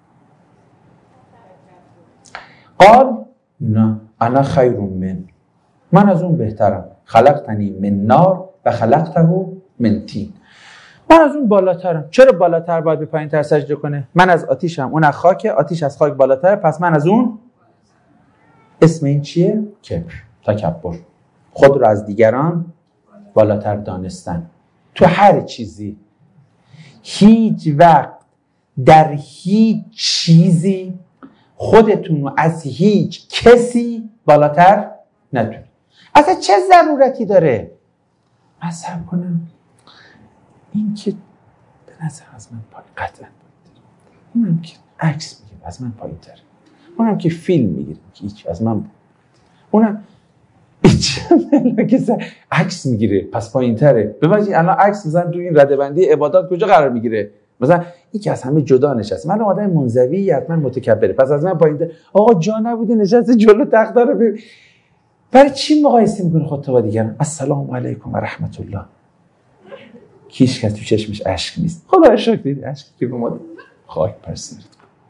قال نه انا خیر من، من از اون بهترم، خلقتنی من نار و خلقته من طین، من از اون بالاترم. چرا بالاتر باید به پایین تر سجده کنه؟ من از آتیشم، اون از خاکه، آتیش از خاک بالاتره، پس من از اون. اسم این چیه؟ کبر، تکبر، خود رو از دیگران بالاتر دانستن. تو هر چیزی، هیچ وقت در هیچ چیزی خودتون رو از هیچ کسی بالاتر ندونید. اصلا چه ضرورتی داره؟ من صبر کنم این که به نظر از من پایین قطعا پایین، اونم که عکس میگیره از من پایین تره، اونم که فیلم میگیره که هیچ از من، اونم هیچ که عکس میگیره پس پایین تره. ببینید الان عکس میزنن تو این رده بندی عبادات کجا قرار میگیره؟ مثلا این که از همه جدا نشسته، من آدم منزوی حتما متکبره پس از من پایین تره. آقا جا نبوده نشسته جلو تخت رو ببین. برای چی مقایسه میکنه خودت با دیگران؟ السلام علیکم و رحمت الله. هیچ کس تو چشمش اشک نیست. خدا شکر دید اشک که به ما خاک پرسید.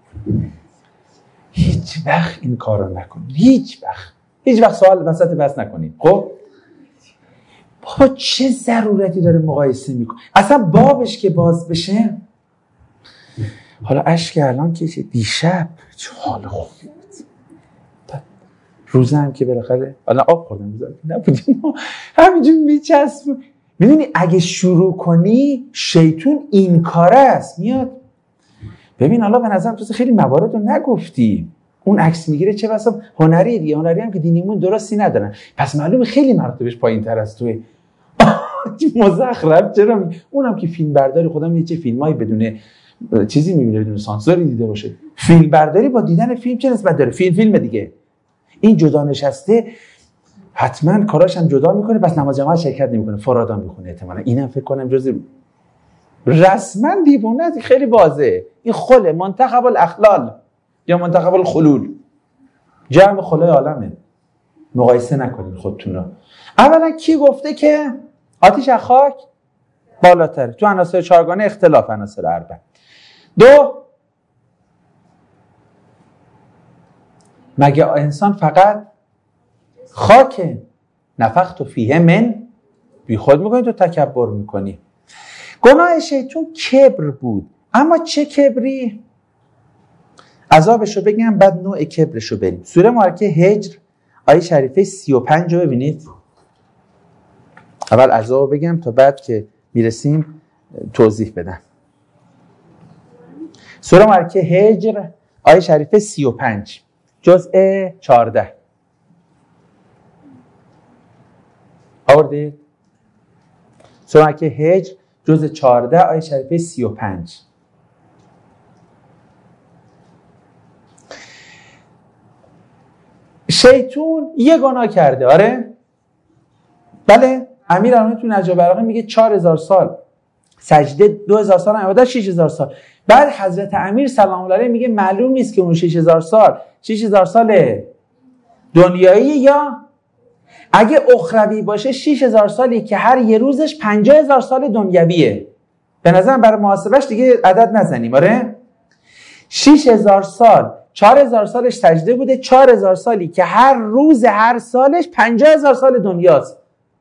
هیچ وقت این کارو نکنید. هیچ وقت. هیچ وقت سوال وسط بحث نکنید. خب بابا چه ضرورتی داره مقایسه میکنه؟ اصلا بابش که باز بشه. حالا اشک الان که دیشب چه حال خوبی بود. روزه هم که بالاخره حالا آب خوردم روزه نبودیم همینجور میچسب. میدونی اگه شروع کنی شیطون این کاره است میاد. ببین حالا به نظرم تو خیلی موارد رو نگفتی. اون عکس میگیره چه بسا هنری دیگه، هنری هم که دینیمون درستی ندارن، پس معلومه خیلی مرتبهش پایین تر از توی مزخرف. چرا می... اونم که فیلم برداری خودم یه چه فیلمایی بدون چیزی میبینه، بدون سانسوری دیده باشه. فیلم برداری با دیدن فیلم چه نسبت داره؟ فیلم فیلم دیگه. این جدا نشسته حتما کاراش هم جدا میکنه، بس نماز جماعت شرکت نمیکنه، فرادان میخونه احتمالاً. اینم فکر کنم جز رسما دیوونه است. خیلی واضحه این خله منتخب الاخلال یا منتخب الخلول، جمع خلای عالمه. مقایسه نکنید خودتون رو. اولا کی گفته که آتش از خاک بالاتره؟ تو عناصر چهارگانه اختلاف عناصر اربع. دو، مگه انسان فقط خاکه؟ نفخت فیه من، بی خود میکنی تو تکبر میکنی. گناه شیطون کبر بود. اما چه کبری؟ عذابشو بگم بعد نوع کبرشو بریم. سوره مبارکه هجر آیه شریفه سی و پنج رو ببینید. اول عذابو بگم تا بعد که میرسیم توضیح بدم. سوره مبارکه هجر آیه شریفه سی و پنج جزء چهارده آوردید؟ سوره مبارکه هجر جزء چهارده آیه شریفه سی و پنج. شیطون یه گناه کرده. آره بله. امیر المومنین تو نجف البلاغه میگه چهار هزار سال سجده، دو هزار سال عبادت، شش هزار سال. بعد حضرت امیر سلام الله علیه میگه معلوم نیست که اون شش هزار سال شش هزار سال دنیایی یا اگه اخروی باشه شش هزار سالی که هر یه روزش پنجاه هزار سال دنیویه. به نظرم برای محاسبش دیگه عدد نزنیم. آره شش هزار سال چهار هزار سالش سجده بوده، چهار هزار سالی که هر روز هر سالش پنجاه هزار سال دنیاست.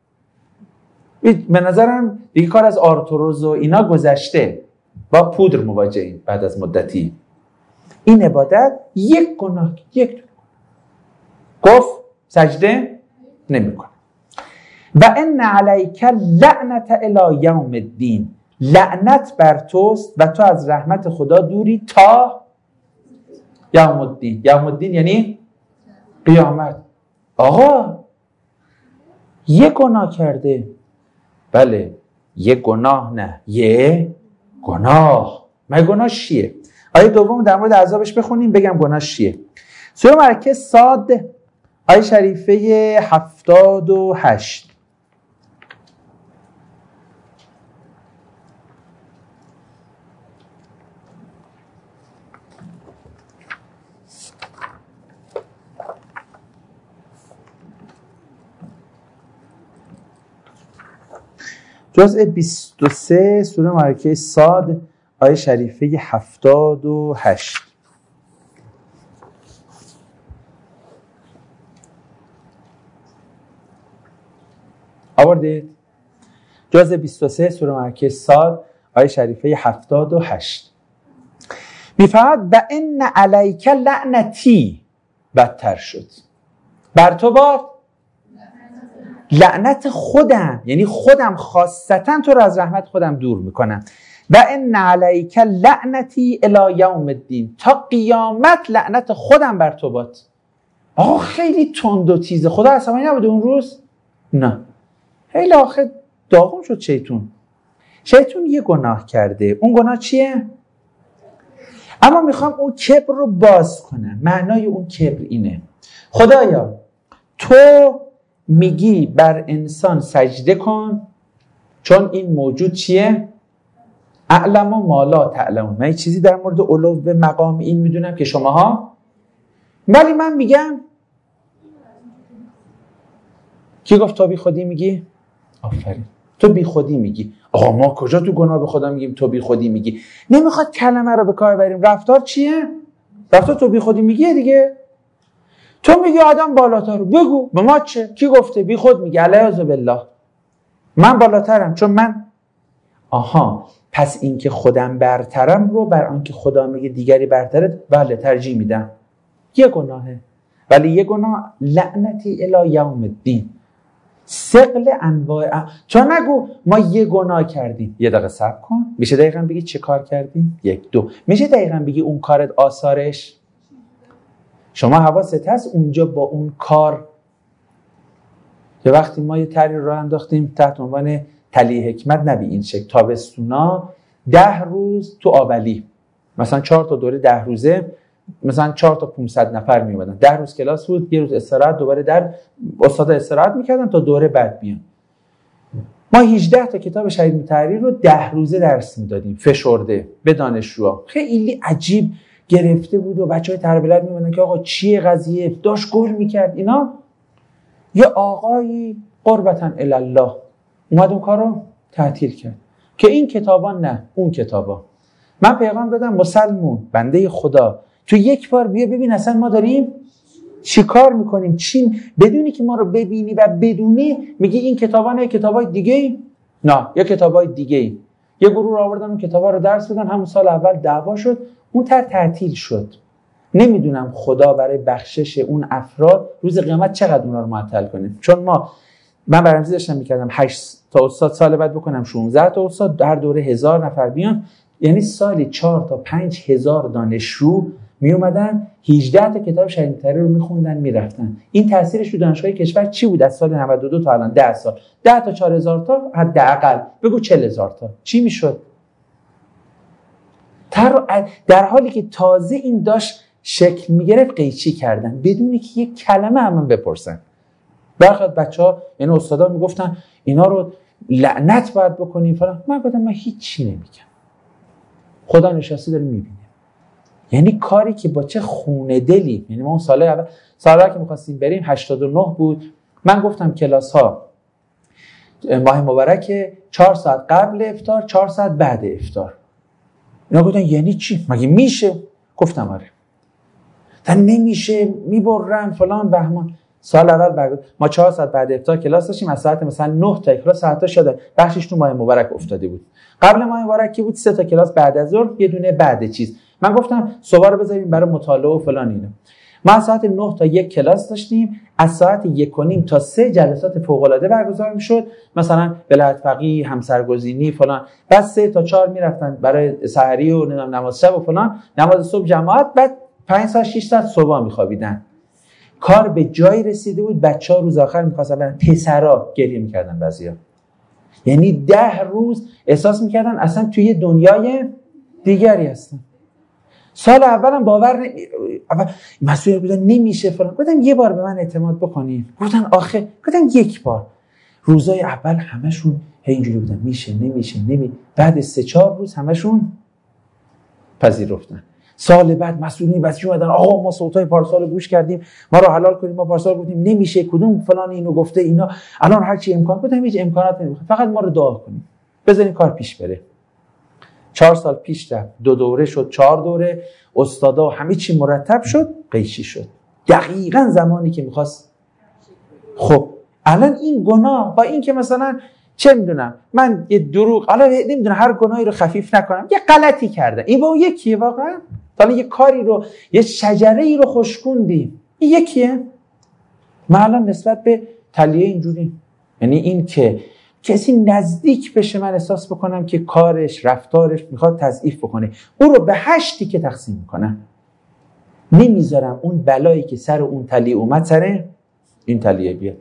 به نظرم دیگه کار از آرتوروز و اینا گذشته، با پودر مواجهیم بعد از مدتی. این عبادت یک گناه یک گفت سجده نمیکنه. و ان علیک لعنت الی یوم الدین، لعنت بر توست و تو از رحمت خدا دوری تا یوم الدین. یوم الدین یعنی قیامت. آقا یه گناه کرده، بله یه گناه نه یه گناه. ما گناه چیه؟ آیه دوم در مورد عذابش بخونیم بگم گناه چیه. سوره ملکه صاد آیه شریفه هفتاد و هشت. جزء بیست و سه سوره ملکه صاد آیه شریفه هفتاد و هشت. آوردید؟ جزء بیست و سه سوره ملکه صاد آیه شریفه هفتاد و هشت میفرماید و ان علیک لعنتی، بدتر شد بر تو باد لعنت خودم، یعنی خودم خاصتا تو رو از رحمت خودم دور میکنم. و ان علیک لعنتی الی یوم الدین، تا قیامت لعنت خودم بر تو باد. آقا خیلی تند و تیزه. خدا عصبانی نبوده اون روز؟ نه، خیلی آخه داغون شد شیطون. شیطون یه گناه کرده. اون گناه چیه؟ اما میخوام اون کبر رو باز کنم. معنای اون کبر اینه خدایا تو میگی بر انسان سجده کن چون این موجود چیه؟ اعلم و ما لا تعلمون. من یه چیزی در مورد علو به مقام این میدونم که شماها، ولی من میگم. کی گفت تو بی خودی میگی؟ آفرین، تو بی خودی میگی. آقا ما کجا تو گناه به خدا میگیم تو بی خودی میگی؟ نمیخواد کلمه رو به کار بریم. رفتار چیه؟ رفتار تو بی خودی میگی دیگه. تو میگی آدم بالاتر رو بگو، به ما چه؟ کی گفته؟ بی خود میگه علیاذ بالله. من بالاترم چون من. آها، پس این که خودم برترم رو بر آنکه خدا میگه دیگری برتره، بله ترجیح میدم. یه گناهه، ولی یه گناه لعنتی الی یوم الدین. ثقل انواع ا... چون نگو ما یه گناه کردیم. یه دقیقه صبر کن. میشه دقیقاً بگی چه کار کردیم؟ یک دو. میشه دقیقاً بگی اون کارت آثارش؟ شما حواست هست اونجا با اون کار. یه وقتی ما یه طرحی راه انداختیم تحت عنوان تلی حکمت، نبی این شکل تابستونا ده روز تو آبلی، مثلا چهار تا دوره ده روزه، مثلا چهار تا پانصد نفر می اومدن. ده روز کلاس بود، یه روز استراحت، دوباره در استاد استراحت میکردن تا دوره بعد بیان. ما هجده تا کتاب شهید تحریر رو ده روزه درس میدادیم فشرده به دانشجوها. خیلی عجیب گرفته بود و بچهای تربیت میمونن که آقا چیه قضیه، داشت گل میکرد اینا. یه آقایی قربتن الله اومد اون کار رو تعطیل کرد که این کتابا نه اون کتابا. من پیغام دادم مسلمون بنده خدا تو یک بار بیا ببین اصلا ما داریم چی کار میکنیم، چی بدونی که ما رو ببینی و بدونی میگی این کتابا نه کتابای دیگه ای؟ نه یا کتابای دیگه ای. یه گروه آوردن اون کتابا رو درس بدن، همون سال اول دعوا شد، اون تر تعطیل شد. نمیدونم خدا برای بخشش اون افراد روز قیامت چقدر اونا رو معطل کنه. چون ما من برنامه‌ریزی داشتم میکردم هشت تا استاد سال بعد بکنم شانزده تا استاد، هر دوره هزار نفر بیان، یعنی سالی چهار تا پنج هزار دانشجو می اومدن هجده تا کتاب شهید تحریر رو میخوندن میرفتن. این تاثیرش تو دانشگاه کشور چی بود از سال نود و دو تا الان ده سال؟ ده تا چهار هزار تا حداقل، بگو چهل هزار تا چی میشد؟ در حالی که تازه این داشت شکل میگرفت قیچی کردن بدونی که یک کلمه هم بپرسن. برخلاف بچه‌ها یعنی استادا میگفتن اینا رو لعنت باید بکنیم فلان، من گفتم من هیچی نمیگم، خدا نشسته داره میبینه. یعنی کاری که با چه خونه دلی، یعنی ما اون سال اول سال اول که می‌خواستیم بریم هشتاد و نه بود، من گفتم کلاس ها ماه مبارک چهار ساعت قبل افطار، چهار ساعت بعد افطار. اینا گفتن یعنی چی؟ مگه میشه؟ گفتم آره. تا نمیشه، میبرن فلان بهمان. سال اول برگزار ما چهار ساعت بعد افطار کلاس داشتیم، از ساعت مثلا نه تا کلاس ساعت تا شده، بخشش تو ماه مبارک افتاده بود. قبل ماه مبارک کی بود؟ سه تا کلاس بعد از ظهر، یه دونه بعد چیز. من گفتم صبح رو بذاریم برای مطالعه و فلان اینا. ما از ساعت نه تا یک کلاس داشتیم، از ساعت یک و نیم تا سه جلسات فوق العاده برگزار میشد، مثلا ولایت فقیه، همسرگزینی فلان. بعد سه تا چهار میرفتن برای سحری و نماز شب و فلان، نماز صبح جماعت، بعد پنج ساعت شش ساعت صبح میخوابیدن. کار به جایی رسیده بود بچه‌ها روز آخر می‌خواستن برن، پسرا گریه می‌کردن بعضیا. یعنی ده روز احساس می‌کردن اصلا توی دنیای دیگری هستن. سال اولم باور ن... اول مسئول بودن نمیشه فلان. گفتم یه بار به من اعتماد بکنین. گفتن آخه، گفتم یک بار. روزای اول همشون اینجوری بودن، میشه نمیشه نمی. بعد سه چهار روز همشون پذیرفتن. سال بعد مسئولین بسیج اومدن، آقا ما صوتای پارسال گوش کردیم، ما رو حلال کنیم، ما پارسال گفتیم نمیشه، کدوم فلان اینو گفته، اینا الان هر چی امکان بودم هیچ امکانات نمیخواد، فقط ما رو دعا کنیم بذارین کار پیش بره. چهار سال پیش رفت، دو دوره شد، چهار دوره، استادا و همه چی مرتب شد، قیچی شد دقیقاً زمانی که میخواست. خب الان این گناه با این که مثلا چه میدونم من یه دروغ، حالا نمیدونم هر گناهی رو خفیف نکنم، یه غلطی کرده، این با اون یکیه واقعا. حالا یه کاری رو، یه شجره ای رو خشکوندیم، این یکیه. من الان نسبت به تلیه اینجوری، یعنی این که کسی نزدیک بشه من احساس بکنم که کارش، رفتارش میخواد تضعیف بکنه، اون رو به هشتی که تقسیم میکنم، نمیذارم اون بلایی که سر اون تلیه اومد سر این تلیه بیاد.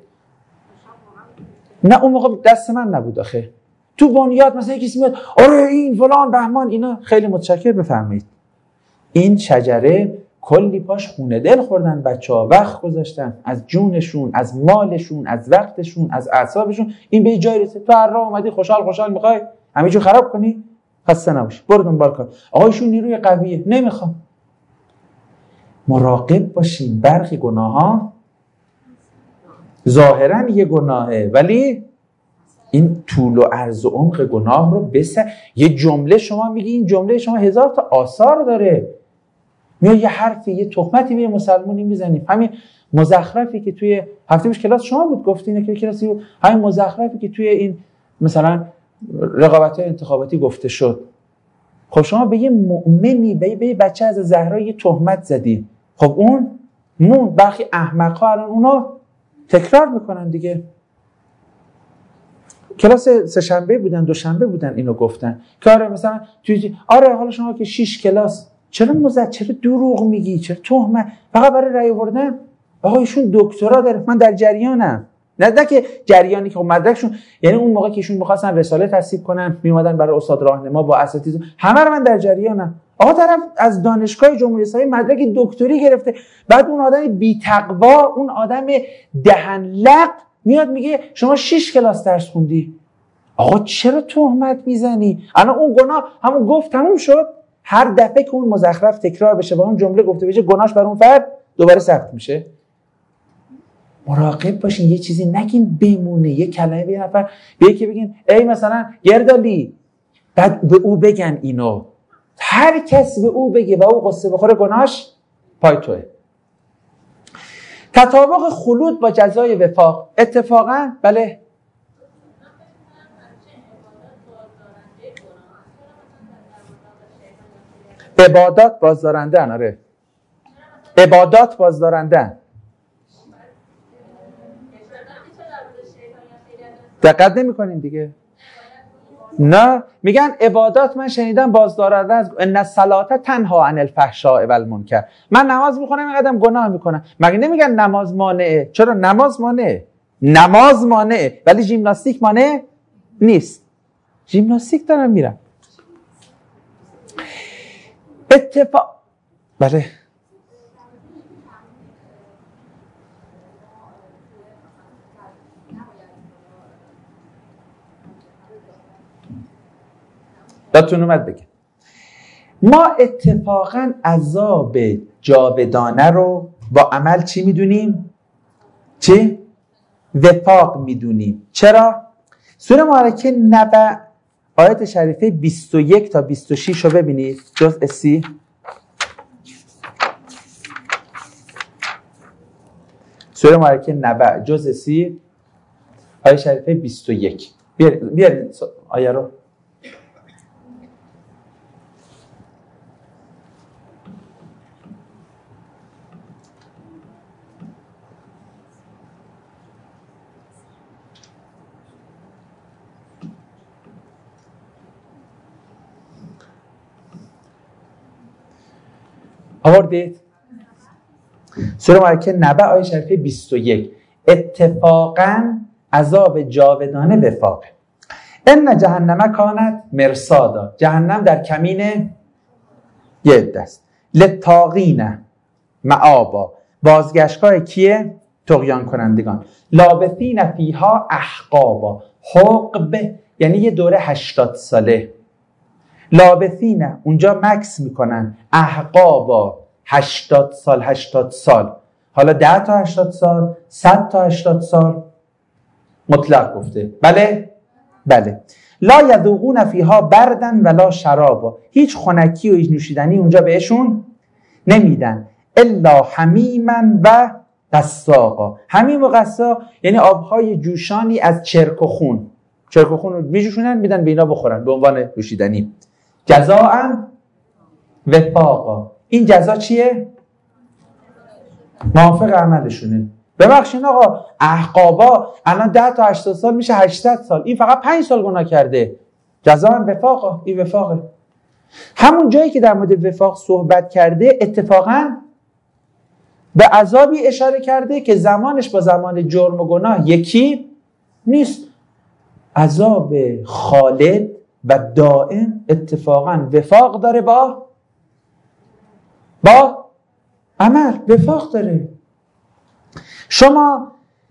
نه اون موقع دست من نبود آخه. تو بنیاد مثلا کسی میاد آره این فلان بهمان اینا، خیلی متشکر بفرمایید. این شجره کلی پاش خونه دل خوردن بچه‌ها، وقت گذاشتن از جونشون، از مالشون، از وقتشون، از اعصابشون، این به جای رسید. تو هر راه اومدی خوشحال خوشحال میخوای همه چی خراب کنی، خسته نباش، برو دنبال کار. آقایشون نیروی قویه، نمیخوام. مراقب باشین، برخی گناه‌ها ظاهراً یه گناهه ولی این طول و عرض و عمق گناه رو بسه. یه جمله شما میگی، این جمله شما هزار تا آثار داره. میای یه حرفی، یه تهمتی به مسلمانی میزنیم. همین مزخرفی که توی هفته پیش کلاس شما بود گفتین که کلاسی بود، همین مزخرفی که توی این مثلا رقابت‌های انتخاباتی گفته شد. خب شما به یه مؤمنی، به یه بچه از زهرا یه تهمت زدی، خب اون مون برخی احمق‌ها الان اونو تکرار میکنن دیگه. کلاس سه شنبه بودن، دو شنبه بودن اینو گفتن که آره مثلا توی آره حالا شما که شش کلاس چرا مزد، چرا دروغ میگی، چرا تهمت، فقط برای رأی آوردن. آقا ایشون دکترا داره، من در جریانم. نه نه که جریانی که مدرکشون، یعنی اون موقع که ایشون می‌خواستن رساله تصدیق کنن میومدن برای استاد راهنما با اساتید، همه رو من در جریانم. آقا طرف از دانشگاه جمهوری اسلامی مدرک دکتری گرفته، بعد اون آدم بی تقوا، اون آدم دهن لق میاد میگه شما شش کلاس درس خوندی. آقا چرا تهمت میزنی؟ الان اون گناه همون گفت تموم شد. هر دفعه که اون مزخرف تکرار بشه و اون جمله گفته بشه، گناهش بر اون فرد دوباره ثبت میشه. مراقب باشین یه چیزی نگین بمونه، یه کلمه به یه نفر به یکی بگین ای مثلا گردالی، بعد به او بگن اینو، هر کس به او بگه و او قصه بخوره گناهش پای توه. تطابق خلود با جزای وفاق. اتفاقا بله عبادات بازدارنده ان. آره عبادات بازدارنده ان. دقت نمی کنین دیگه. نه میگن عبادات من شنیدم بازدارنده از ان الصلاه تنها عن الفحشاء والمنکر. من نماز میخونم اینقدرم گناه میکنم، مگه نمیگن نماز مانعه؟ چرا نماز مانعه؟ نماز مانعه ولی ژیمناستیک مانع نیست. ژیمناستیک دارم میرم. اتفاق بله دادتون اومد بگه ما اتفاقا عذاب جاودانه رو با عمل چی میدونیم؟ چی؟ وفاق میدونیم. چرا؟ سوره مبارکه نبأ آیت شریفه بیست و یک تا بیست و شش رو ببینید. جزء سی سوره مبارکه نبأ جزء سی آیه شریفه بیست و یک. بیارید بیارید آیه رو. آوردید؟ سوره مبارکه نبأ آیه شریفه بیست و یک. اتفاقاً عذاب جاودانه وفاقه. ان جهنم کانت مرصادا. جهنم در کمین یه عده است. للطاغین مآبا. بازگشتگاه کیه؟ طغیان کنندگان. لابثین فیها احقابا. حقب یعنی یه دوره هشتاد ساله. لابثین اونجا مکس میکنن. احقابا هشتاد سال هشتاد سال. حالا ده تا هشتاد سال، صد تا هشتاد سال مطلق گفته. بله؟ بله. لا یذوقون فیها بردن ولا شرابا. هیچ خنکی و هیچ نوشیدنی اونجا بهشون نمیدن. الا حمیما و غساقا. حمیم و غساق یعنی آبهای جوشانی از چرک و خون. چرک و خون رو میجوشونن میدن به اینا بخورن به عنوان نوشیدنی. جزاء وفاقا. این جزا چیه؟ موافق عملشونه. ببخشین آقا احقابا الان ده تا هشتاد سال میشه هشتصد سال. این فقط پنج سال گناه کرده. جزاء وفاقا. این وفاقه. همون جایی که در مورد وفاق صحبت کرده اتفاقا به عذابی اشاره کرده که زمانش با زمان جرم و گناه یکی نیست. عذاب خالد و دائم اتفاقا وفاق داره با با عمل. وفاق داره. شما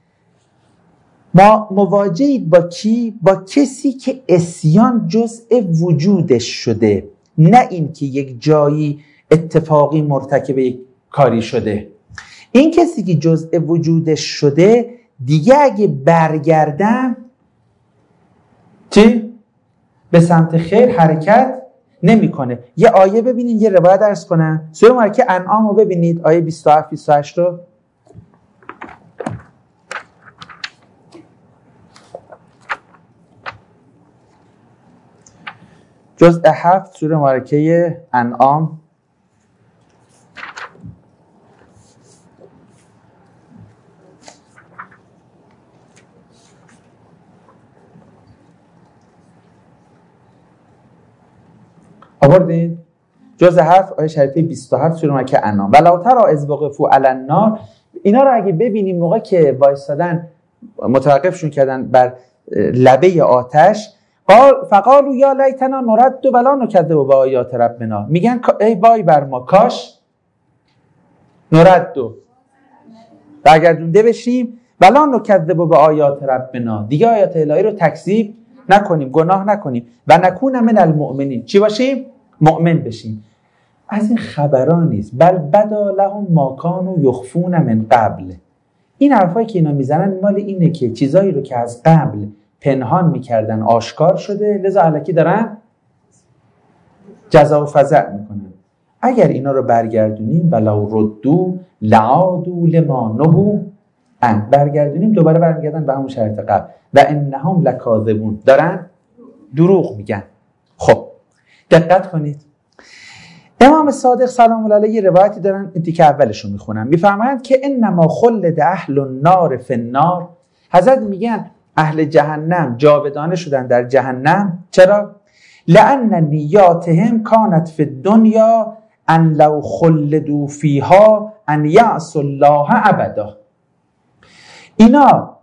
ما مواجهید با کی؟ با کسی که عصیان جزء وجودش شده، نه این که یک جایی اتفاقی مرتکب یک کاری شده. این کسی که جزء وجودش شده دیگه اگه برگردم چی؟ به سمت خیر حرکت نمیکنه. یه آیه ببینید، یه روایت درس کنم. سوره مبارکه انعام رو ببینید، آیه بیست و هفت بیست و هشت رو. جزء هفت سوره مبارکه انعام. آوردین؟ جزء هفت آیه شریفه بیست و هفت سوره مبارکه انعام. ولا تری اذ وقفوا علی النار. اینا رو اگه ببینیم موقع که وایسادن متوقفشون کردن بر لبه آتش، قال فقالوا یا لیتنا نرد ولا نکذب بآیات ربنا. میگن ای وای بر ما، کاش نرد برگردونده بشیم ولا نکذب بآیات ربنا، دیگه آیات الهی رو تکذیب نکنیم، گناه نکنیم. و نکون من المؤمنین. چی باشیم؟ مؤمن بشیم. از این خبران نیست. بل بدا لهم ما کانوا یخفون من قبل. این حرفایی که اینا میزنن مال اینه که چیزایی رو که از قبل پنهان میکردن آشکار شده، لذا الکی دارن جزا و فزع میکنن. اگر اینا رو برگردونیم ولو ردو لعادوا لما نهوا عنه، برگردونیم دوباره برمیگردن به همون شرط قبل. و انهم لکاذبون، دارن دروغ میگن. خب دقت کنید. امام صادق سلام الله علیه روایتی دارن، این تیکه اولش رو میخونم. میفرمایند که انما خلد اهل النار فی النار. حضرت میگن اهل جهنم جاودانه شدن در جهنم. چرا؟ لأن نیاتهم کانت فی الدنیا ان لو خلدوا فیها ان یعصوا الله ابدا. اینا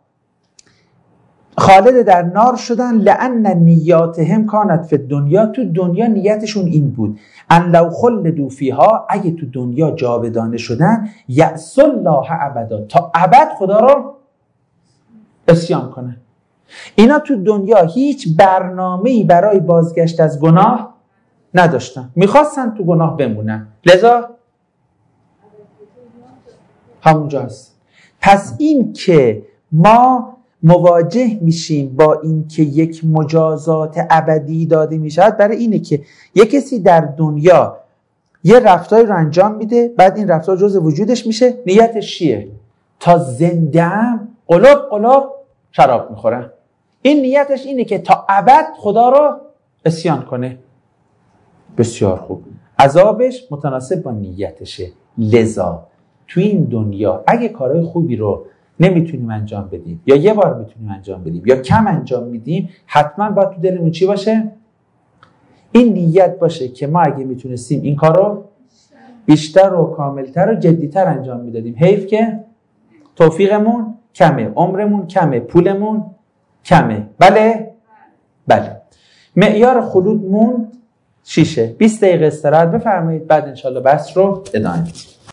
خالد در نار شدن لأن نیاتهم کانت فی الدنیا. تو دنیا نیتشون این بود ان لو خلدوا فیها، اگه تو دنیا جاودانه شدن، یعصوا الله ابدا، تا ابد خدا رو عصیان کنن. اینا تو دنیا هیچ برنامه‌ای برای بازگشت از گناه نداشتن، میخواستن تو گناه بمونن، لذا همونجا هست. پس این که ما مواجه میشیم با این که یک مجازات ابدی داده میشود برای اینه که یک کسی در دنیا یه رفتاری رو انجام میده، بعد این رفتار جزء وجودش میشه، نیتش چیه؟ تا زنده‌ام قلوب قلوب شراب میخورم. این نیتش اینه که تا ابد خدا رو عصیان کنه. بسیار خوب، عذابش متناسب با نیتشه. لذا تو این دنیا اگه کارهای خوبی رو نمیتونیم انجام بدیم یا یه بار میتونیم انجام بدیم یا کم انجام میدیم، حتما باید تو دلمون چی باشه؟ این نیت باشه که ما اگه میتونستیم این کار رو بیشتر و کاملتر و جدیتر انجام میدادیم. حیف که توفیقمون کمه، عمرمون کمه، پولمون کمه. بله؟ بله. معیار خلودمون شیشه. بیست دقیقه استراحت بفرمایید، بعد انشالله بحث رو ادامه میدیم.